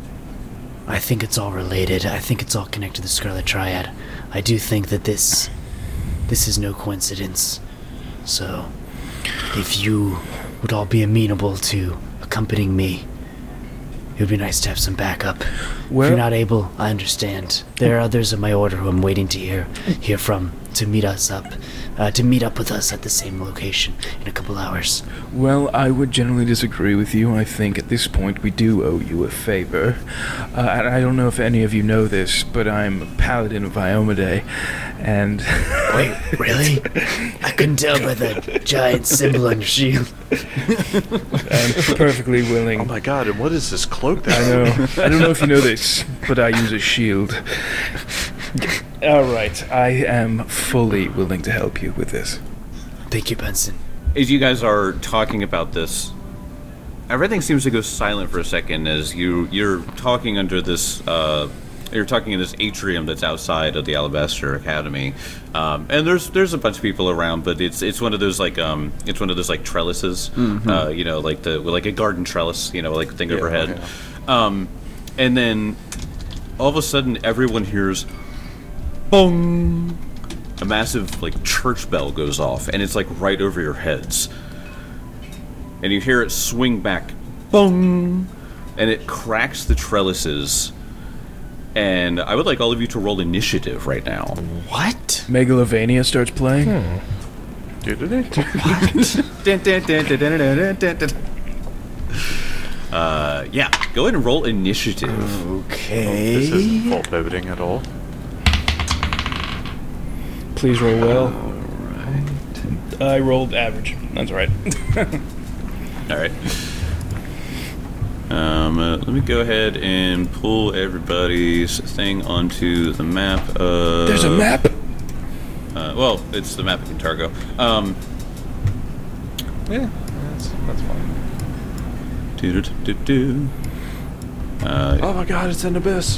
Speaker 6: I think it's all related. I think it's all connected to the Scarlet Triad. I do think that this, this is no coincidence. So, if you would all be amenable to accompanying me, it would be nice to have some backup. if
Speaker 2: Well-
Speaker 6: you're not able, I understand. There are others in my order who I'm waiting to hear hear from to meet us up, uh, to meet up with us at the same location in a couple hours.
Speaker 2: Well, I would generally disagree with you. I think at this point we do owe you a favor. Uh, and I don't know if any of you know this, but I'm a paladin of Iomedae, and
Speaker 6: Wait, really? I couldn't tell by the giant symbol on your shield.
Speaker 2: I'm perfectly willing.
Speaker 4: Oh my god, and what is this cloak that
Speaker 2: I know. I don't know if you know this, but I use a shield. All right, I am fully willing to help you with this.
Speaker 6: Thank you, Benson.
Speaker 1: As you guys are talking about this, everything seems to go silent for a second as you you're talking under this. Uh, you're talking in this atrium that's outside of the Alabaster Academy, um, and there's there's a bunch of people around, but it's it's one of those like um it's one of those like trellises, uh, you know, like the like a garden trellis, you know, like thing overhead, um, and then all of a sudden everyone hears, bong. A massive, like, church bell goes off, and it's, like, right over your heads. And you hear it swing back, boom, and it cracks the trellises. And I would like all of you to roll initiative right now.
Speaker 6: What?
Speaker 2: Megalovania starts playing.
Speaker 1: Dun, dun, dun, dun, dun, dun, dun, dun, dun. Uh, yeah, go ahead and roll initiative.
Speaker 6: Okay.
Speaker 4: This isn't fault pivoting at all.
Speaker 2: Please roll well. I rolled average. That's right.
Speaker 1: All right. Um, uh, let me go ahead and pull everybody's thing onto the map. Uh,
Speaker 2: There's a map.
Speaker 1: Uh, well, it's the map of Cantargo. Um,
Speaker 4: Yeah, that's, that's fine.
Speaker 1: do do do do. Uh,
Speaker 4: Oh my god, it's an abyss.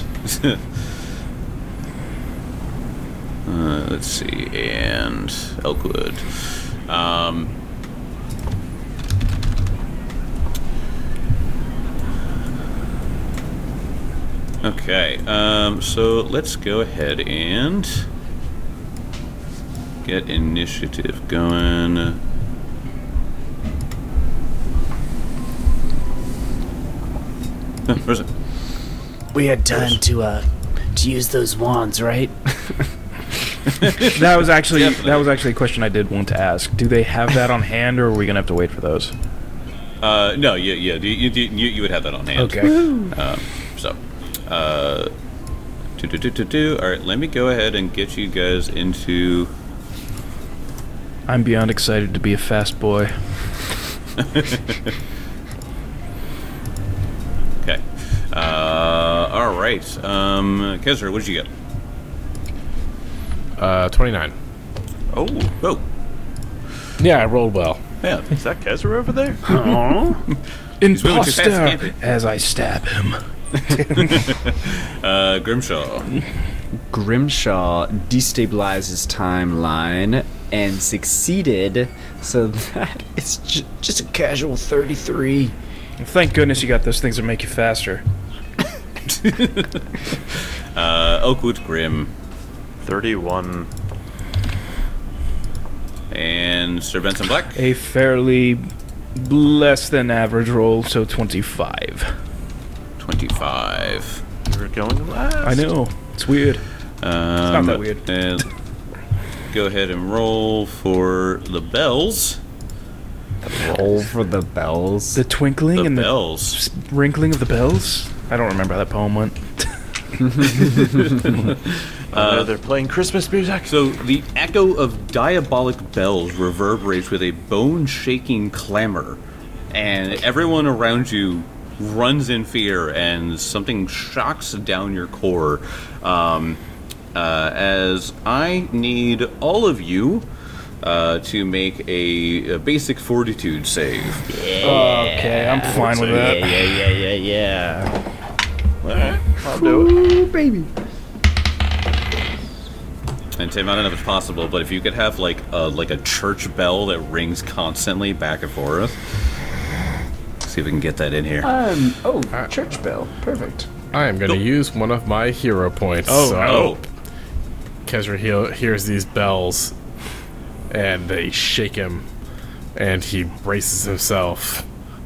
Speaker 1: uh, let's see, and Elkwood. Um, okay, um, so let's go ahead and get initiative going. Huh, where's it?
Speaker 6: We had time to uh to use those wands, right?
Speaker 2: That was actually
Speaker 1: Definitely.
Speaker 2: that was actually a question I did want to ask. Do they have that on hand, or are we gonna have to wait for those?
Speaker 1: Uh, no, yeah, yeah, you, you, you, you would have that on hand.
Speaker 2: Okay.
Speaker 1: Um, so, uh, do, do, do, do, do. All right, let me go ahead and get you guys into.
Speaker 2: I'm beyond excited to be a fast boy.
Speaker 1: Okay. Uh, all right. Um, Kezra, what did you get?
Speaker 3: Uh, twenty-nine.
Speaker 4: Oh,
Speaker 1: Oh,
Speaker 3: Yeah, I rolled well.
Speaker 1: yeah.
Speaker 4: is that Kezra over there?
Speaker 1: He's moving too fast,
Speaker 2: Imposter!
Speaker 1: can't he?
Speaker 2: As I stab him.
Speaker 1: Uh, Grimshaw.
Speaker 5: Grimshaw destabilized his timeline and succeeded, so that it's ju- just a casual thirty-three.
Speaker 2: Thank goodness you got those things that make you faster.
Speaker 1: Uh, Oakwood Grim.
Speaker 4: thirty-one.
Speaker 1: And Sir Benson Black.
Speaker 2: A fairly less than average roll, so twenty-five.
Speaker 1: twenty-five.
Speaker 4: You're going last.
Speaker 2: I know. It's weird.
Speaker 1: Um,
Speaker 2: not that weird.
Speaker 1: And go ahead and roll for the bells.
Speaker 5: Roll for the bells.
Speaker 2: The twinkling
Speaker 1: The
Speaker 2: and
Speaker 1: bells.
Speaker 2: the wrinkling of the bells? I don't remember how that poem went.
Speaker 4: Uh, they're playing Christmas music.
Speaker 1: So the echo of diabolic bells reverberates with a bone-shaking clamor, and everyone around you runs in fear, and something shocks down your core. Um, uh, as I need all of you uh, to make a, a basic fortitude save.
Speaker 2: Okay, I'm fine with that.
Speaker 6: Yeah, yeah, yeah, yeah.
Speaker 4: Alright, I'll do it.
Speaker 1: And Tim, I don't know if it's possible, but if you could have like a like a church bell that rings constantly back and forth. See if we can get that in here.
Speaker 5: Um. Oh, church bell. Perfect.
Speaker 3: I am going to
Speaker 1: Go.
Speaker 3: use one of my hero points.
Speaker 2: Oh,
Speaker 3: so
Speaker 1: Oh,
Speaker 3: Kezra he- hears these bells, and they shake him, and he braces himself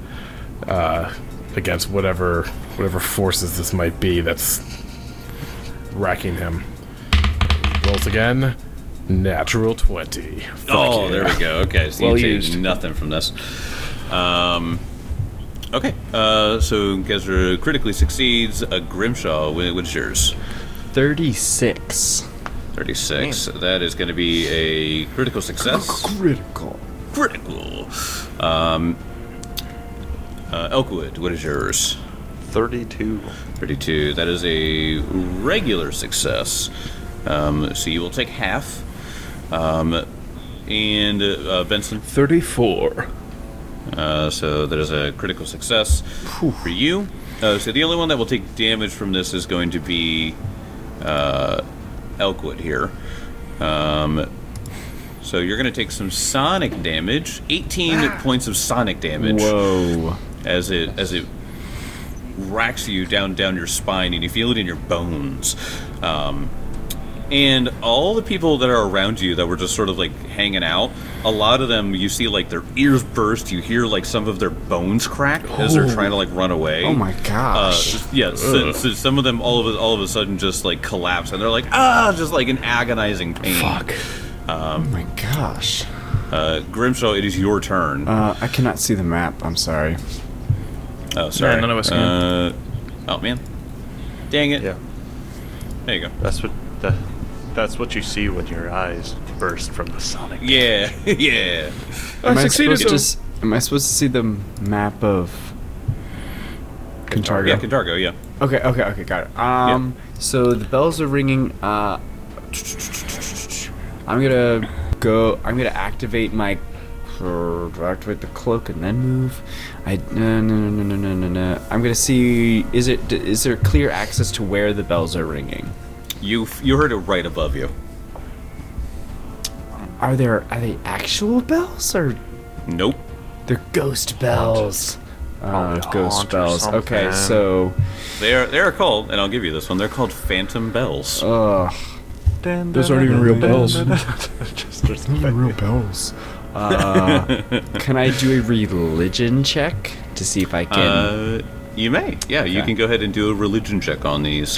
Speaker 3: uh, against whatever whatever forces this might be that's racking him. Rolls again, natural twenty. Fuck
Speaker 1: oh,
Speaker 3: yeah.
Speaker 1: there we go. Okay, so
Speaker 2: Well
Speaker 1: you changed
Speaker 2: used.
Speaker 1: nothing from this. Um, okay, uh, so Gezra critically succeeds. Uh, Grimshaw, wh- what's yours?
Speaker 5: Thirty-six.
Speaker 1: thirty-six. That is going to be a critical success.
Speaker 5: Critical.
Speaker 1: Critical. Um, uh, Elkwood, what is yours?
Speaker 4: thirty-two.
Speaker 1: thirty-two. That is a regular success. Um, so you will take half. Um, and uh, Benson?
Speaker 2: thirty-four.
Speaker 1: Uh, so that is a critical success for you. Uh, so the only one that will take damage from this is going to be uh, Elkwood here. Um, so you're going to take some sonic damage, eighteen points of sonic damage.
Speaker 5: Whoa.
Speaker 1: As it as it racks you down down your spine, and you feel it in your bones. Um, and all the people that are around you that were just sort of like hanging out, a lot of them you see like their ears burst. You hear like some of their bones crack as they're trying to like run away.
Speaker 5: Oh my
Speaker 1: Uh,
Speaker 5: gosh.
Speaker 1: yeah, so, so some of them all of a, all of a sudden just like collapse, and they're like ah, just like in agonizing pain.
Speaker 2: Fuck.
Speaker 5: oh my gosh.
Speaker 1: Uh, Grimshaw, it is your turn.
Speaker 5: Uh, I cannot see the map. I'm sorry.
Speaker 1: oh, sorry,
Speaker 2: none of us can.
Speaker 1: Uh, oh man, dang it.
Speaker 4: Yeah,
Speaker 1: There you go.
Speaker 4: that's what that, that's what you see when your eyes burst from the sonic.
Speaker 1: Yeah, yeah.
Speaker 2: I
Speaker 5: Am I
Speaker 2: succeeded.
Speaker 5: supposed to s- Am I supposed to see the map of Cantargo?
Speaker 1: Yeah, Cantargo, yeah.
Speaker 5: Okay, okay, okay, got it. Um, so the bells are ringing. Uh, I'm gonna go. I'm gonna activate my. Activate the cloak and then move. I no no no no no no no. I'm gonna see. Is it? Is there clear access to where the bells are ringing?
Speaker 1: You you heard it right above you.
Speaker 5: Are there? Are they actual bells or
Speaker 1: Nope.
Speaker 5: they're ghost bells? Uh,
Speaker 4: Probably
Speaker 5: ghost
Speaker 4: haunt or
Speaker 5: bells. Okay,
Speaker 4: something.
Speaker 5: so.
Speaker 1: They are they are called, and I'll give you this one. They're called phantom bells.
Speaker 5: Ugh.
Speaker 2: Those aren't even real bells.
Speaker 4: Just, just
Speaker 5: real bells. Uh, can I do a religion check to see if I can?
Speaker 1: Uh, you may. Yeah, you
Speaker 5: Okay.
Speaker 1: can go ahead and do a religion check on these.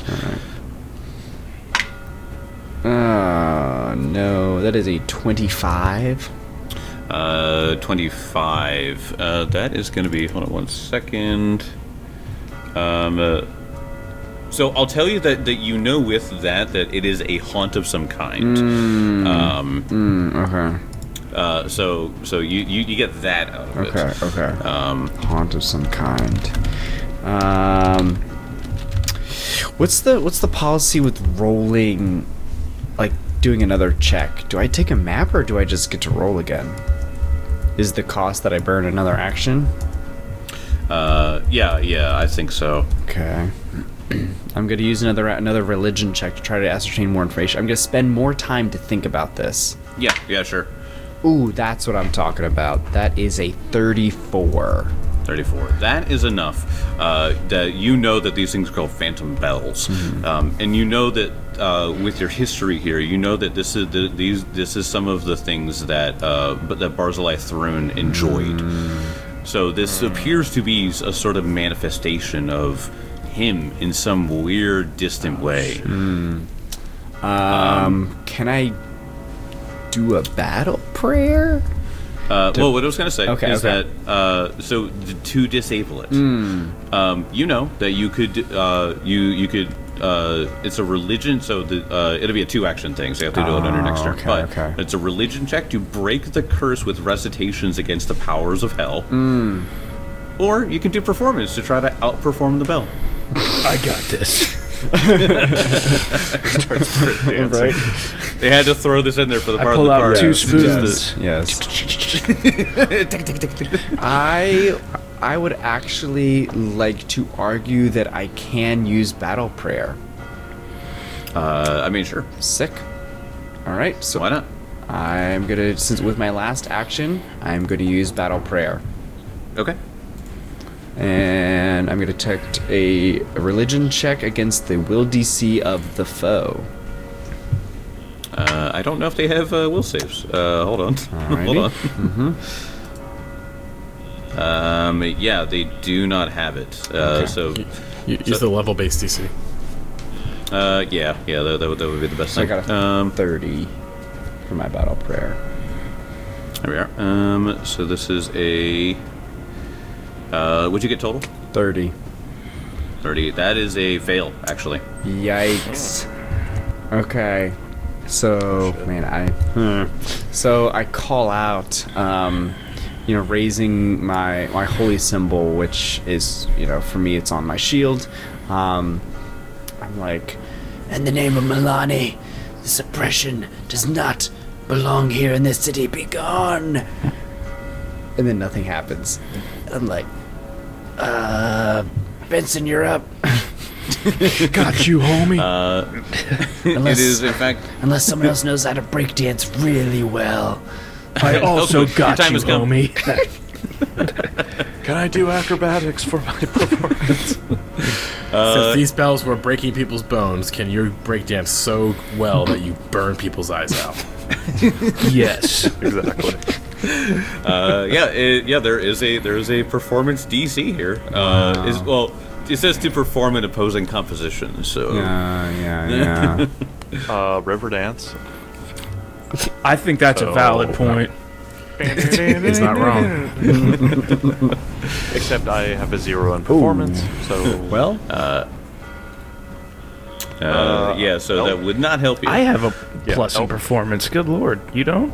Speaker 5: Uh, no, that is a twenty-five.
Speaker 1: Uh, twenty-five. Uh, that is going to be. Hold on one second. Um. Uh, so I'll tell you that that you know with that that it is a haunt of some kind. Um.
Speaker 5: Mm, okay.
Speaker 1: Uh, so so you, you, you get that out of
Speaker 5: Okay,
Speaker 1: it.
Speaker 5: okay.
Speaker 1: Um,
Speaker 5: Haunt of some kind. Um, what's the what's the policy with rolling, like doing another check? Do I take a map or do I just get to roll again? Is the cost that I burn another action?
Speaker 1: uh, yeah, yeah, I think so.
Speaker 5: Okay. I'm gonna use another another religion check to try to ascertain more information. I'm gonna spend more time to think about this.
Speaker 1: Yeah, yeah, sure.
Speaker 5: Ooh, that's what I'm talking about. That is a thirty-four.
Speaker 1: thirty-four. That is enough. Uh, that you know that these things are called phantom bells,
Speaker 5: Mm-hmm.
Speaker 1: um, and you know that uh, with your history here, you know that this is the, these this is some of the things that uh, but that Barzillai Thrune enjoyed.
Speaker 5: Mm.
Speaker 1: So this appears to be a sort of manifestation of him in some weird, distant way.
Speaker 5: Um, can I do a battle prayer?
Speaker 1: Uh, well, what I was going to say
Speaker 5: Okay,
Speaker 1: is
Speaker 5: okay.
Speaker 1: that uh, so d- to disable it,
Speaker 5: Hmm.
Speaker 1: um, you know that you could uh, you you could uh, it's a religion, so the, uh, it'll be a two action thing, so you have to do it on your next
Speaker 5: Oh,
Speaker 1: turn.
Speaker 5: okay,
Speaker 1: but
Speaker 5: okay.
Speaker 1: it's a religion check to break the curse with recitations against the powers of hell,
Speaker 5: Hmm.
Speaker 1: or you can do performance to try to outperform the bell.
Speaker 2: I got this.
Speaker 4: Right?
Speaker 1: They had to throw this in there for the
Speaker 2: I
Speaker 1: part
Speaker 2: pull
Speaker 1: of the
Speaker 2: out
Speaker 1: party.
Speaker 2: two
Speaker 1: Just
Speaker 2: spoons.
Speaker 5: Yes. I I would actually like to argue that I can use battle prayer.
Speaker 1: to- uh, I mean, sure.
Speaker 5: Sick. All right. So
Speaker 1: Why not?
Speaker 5: I'm gonna since with my last action, I'm gonna use battle prayer,
Speaker 1: Okay.
Speaker 5: and I'm gonna take a, a religion check against the will D C of the foe.
Speaker 1: Uh, I don't know if they have uh, will saves. Uh, hold on. hold on.
Speaker 5: Mm-hmm.
Speaker 1: Um, yeah, they do not have it. Uh,
Speaker 5: Okay.
Speaker 1: So,
Speaker 3: You, use the level based D C.
Speaker 1: uh, yeah, yeah, that, that, would, that would be the best
Speaker 5: So I
Speaker 1: thing.
Speaker 5: got a
Speaker 1: um,
Speaker 5: thirty for my battle prayer.
Speaker 1: there we are. Um, so this is a. Uh, what'd you get total?
Speaker 5: Thirty.
Speaker 1: thirty. That is a fail, actually.
Speaker 5: Yikes. Okay. So, man, I. Hmm. So I call out, um, you know, raising my my holy symbol, which is, you know, for me, it's on my shield. Um, I'm like,
Speaker 6: In the name of Milani, this oppression does not belong here in this city. Be gone.
Speaker 5: and then nothing happens.
Speaker 6: I'm like, uh, Benson, you're up.
Speaker 2: Got you, homie.
Speaker 1: Uh,
Speaker 6: Unless,
Speaker 1: it is, in fact.
Speaker 6: unless someone else knows how to break dance really well.
Speaker 2: I also
Speaker 1: your
Speaker 2: got
Speaker 1: time
Speaker 2: you,
Speaker 1: has come.
Speaker 2: homie.
Speaker 4: Can I do acrobatics for my performance?
Speaker 1: Uh,
Speaker 3: Since these bells were breaking people's bones, can you break dance so well that you burn people's eyes out?
Speaker 2: Yes.
Speaker 4: Exactly.
Speaker 1: Uh, yeah, it, yeah. There is a there is a performance D C here. Uh, is well, it says to perform an opposing composition. So
Speaker 5: Yeah, yeah, yeah.
Speaker 4: Uh, river dance.
Speaker 2: I think that's a valid point.
Speaker 3: He's not wrong.
Speaker 4: Except I have a zero in performance, so
Speaker 5: well,
Speaker 1: uh,
Speaker 4: Uh,
Speaker 1: yeah, so
Speaker 4: nope.
Speaker 1: that would not help you.
Speaker 2: I have a
Speaker 4: Yeah,
Speaker 2: plus in
Speaker 4: nope.
Speaker 2: performance. Good lord, you don't?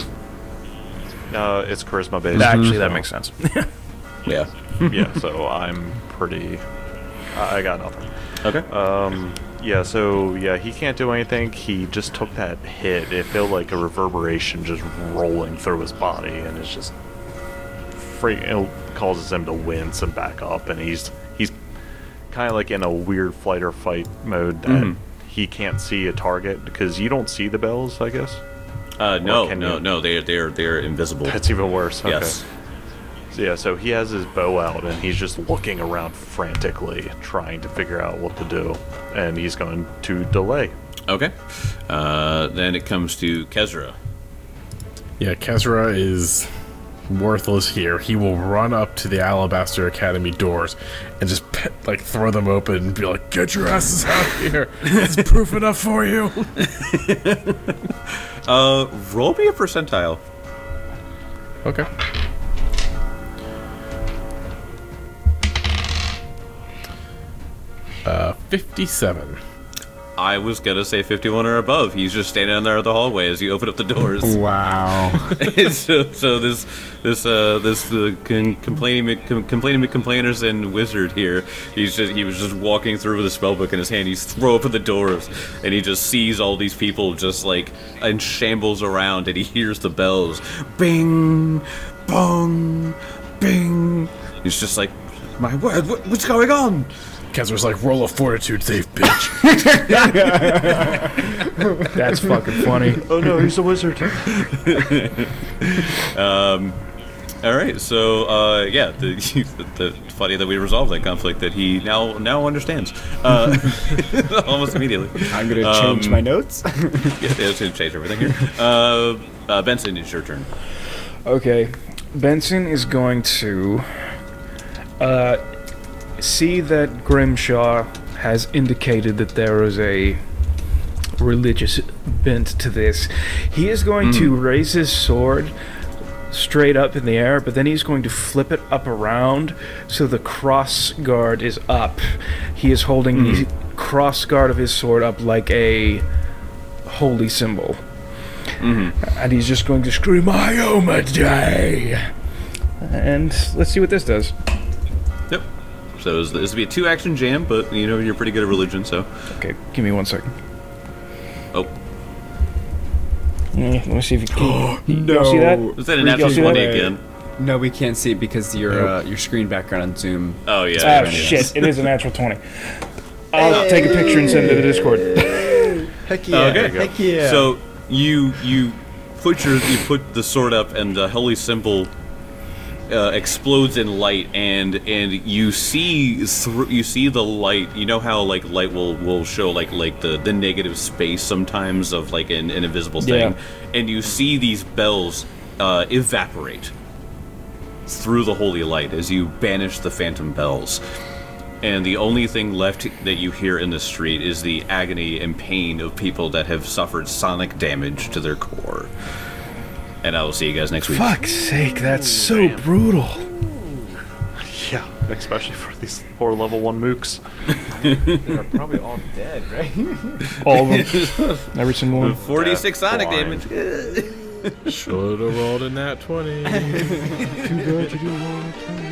Speaker 4: uh, it's charisma based.
Speaker 2: Actually, that makes sense.
Speaker 1: yeah.
Speaker 4: Yeah, so I'm pretty. I I got nothing.
Speaker 1: Okay.
Speaker 4: Um, yeah, so yeah, he can't do anything. He just took that hit. It felt like a reverberation just rolling through his body, and it's just freak. It causes him to wince and back up, and he's he's kind of like in a weird flight or fight mode that
Speaker 1: Mhm.
Speaker 4: he can't see a target because you don't see the bells, I guess.
Speaker 1: Uh, no,
Speaker 4: can
Speaker 1: no,
Speaker 4: you-
Speaker 1: no. They they're they're invisible.
Speaker 4: That's even worse. Okay.
Speaker 1: Yes.
Speaker 4: So, yeah, so he has his bow out and he's just looking around frantically, trying to figure out what to do, and he's going to delay.
Speaker 1: Okay. Uh, then it comes to Kezra.
Speaker 3: Yeah, Kezra is worthless here. He will run up to the Alabaster Academy doors and just pe- like throw them open and be like, "Get your asses out of here! It's proof enough for you."
Speaker 1: Uh, roll me a percentile.
Speaker 3: Okay. Uh, fifty-seven.
Speaker 1: I was gonna say fifty-one or above. He's just standing there in the hallway as you open up the doors.
Speaker 5: Wow.
Speaker 1: And so, so this this uh, this uh, con- complaining Mc- com- complaining McComplainers and wizard here. He's just he was just walking through with a spell book in his hand. He's throw open the doors, and he just sees all these people just like in shambles around, and he hears the bells, bing, bong, bing. He's just like, my word, what, what's going on?
Speaker 3: Kezra's like, roll a fortitude save, bitch.
Speaker 2: That's fucking funny.
Speaker 4: Oh no, he's a wizard.
Speaker 1: um, all right, so uh, yeah, the, the funny that we resolved that conflict that he now now understands uh, almost immediately.
Speaker 5: I'm gonna change
Speaker 1: Um,
Speaker 5: my notes.
Speaker 1: Yeah, yeah, it's gonna change everything here. Uh, uh, Benson, it's your turn.
Speaker 2: Okay, Benson is going to uh, see that Grimshaw has indicated that there is a religious bent to this. He is going to raise his sword straight up in the air, but then he's going to flip it up around so the cross guard is up. He is holding the cross guard of his sword up like a holy symbol.
Speaker 1: Mm-hmm.
Speaker 2: And he's just going to scream, Ioma Day! And let's see what this does.
Speaker 1: Yep. So this this would be a two-action jam, but you know you're pretty good at religion, so.
Speaker 2: Okay, give me one second.
Speaker 1: Oh,
Speaker 2: Mm, let me see if you can. you no. See that?
Speaker 1: is that a
Speaker 2: Y'all
Speaker 1: natural
Speaker 2: see that?
Speaker 1: twenty again?
Speaker 5: No, we can't see it because your uh, your screen background on Zoom.
Speaker 1: Oh yeah.
Speaker 2: Ah,
Speaker 1: yeah,
Speaker 2: shit. It is a natural twenty. I'll take a picture and send it to the Discord.
Speaker 5: Heck
Speaker 1: yeah, Okay.
Speaker 5: Heck yeah.
Speaker 1: So you you put your you put the sword up, and the holy symbol uh, explodes in light, and and you see through you see the light. You know how like light will, will show like like the, the negative space sometimes of like an, an invisible thing,
Speaker 2: Yeah.
Speaker 1: and you see these bells uh, evaporate through the holy light as you banish the phantom bells. And the only thing left that you hear in the street is the agony and pain of people that have suffered sonic damage to their core. And I will see you guys next week.
Speaker 2: Fuck's sake, that's so brutal.
Speaker 4: Yeah, especially for these poor level one mooks.
Speaker 5: They're probably all dead, right?
Speaker 2: All of them. Every single one.
Speaker 1: forty-six
Speaker 4: Death
Speaker 1: sonic
Speaker 4: blind.
Speaker 1: damage.
Speaker 3: Should have rolled in that twenty.
Speaker 2: Too bad you didn't want to.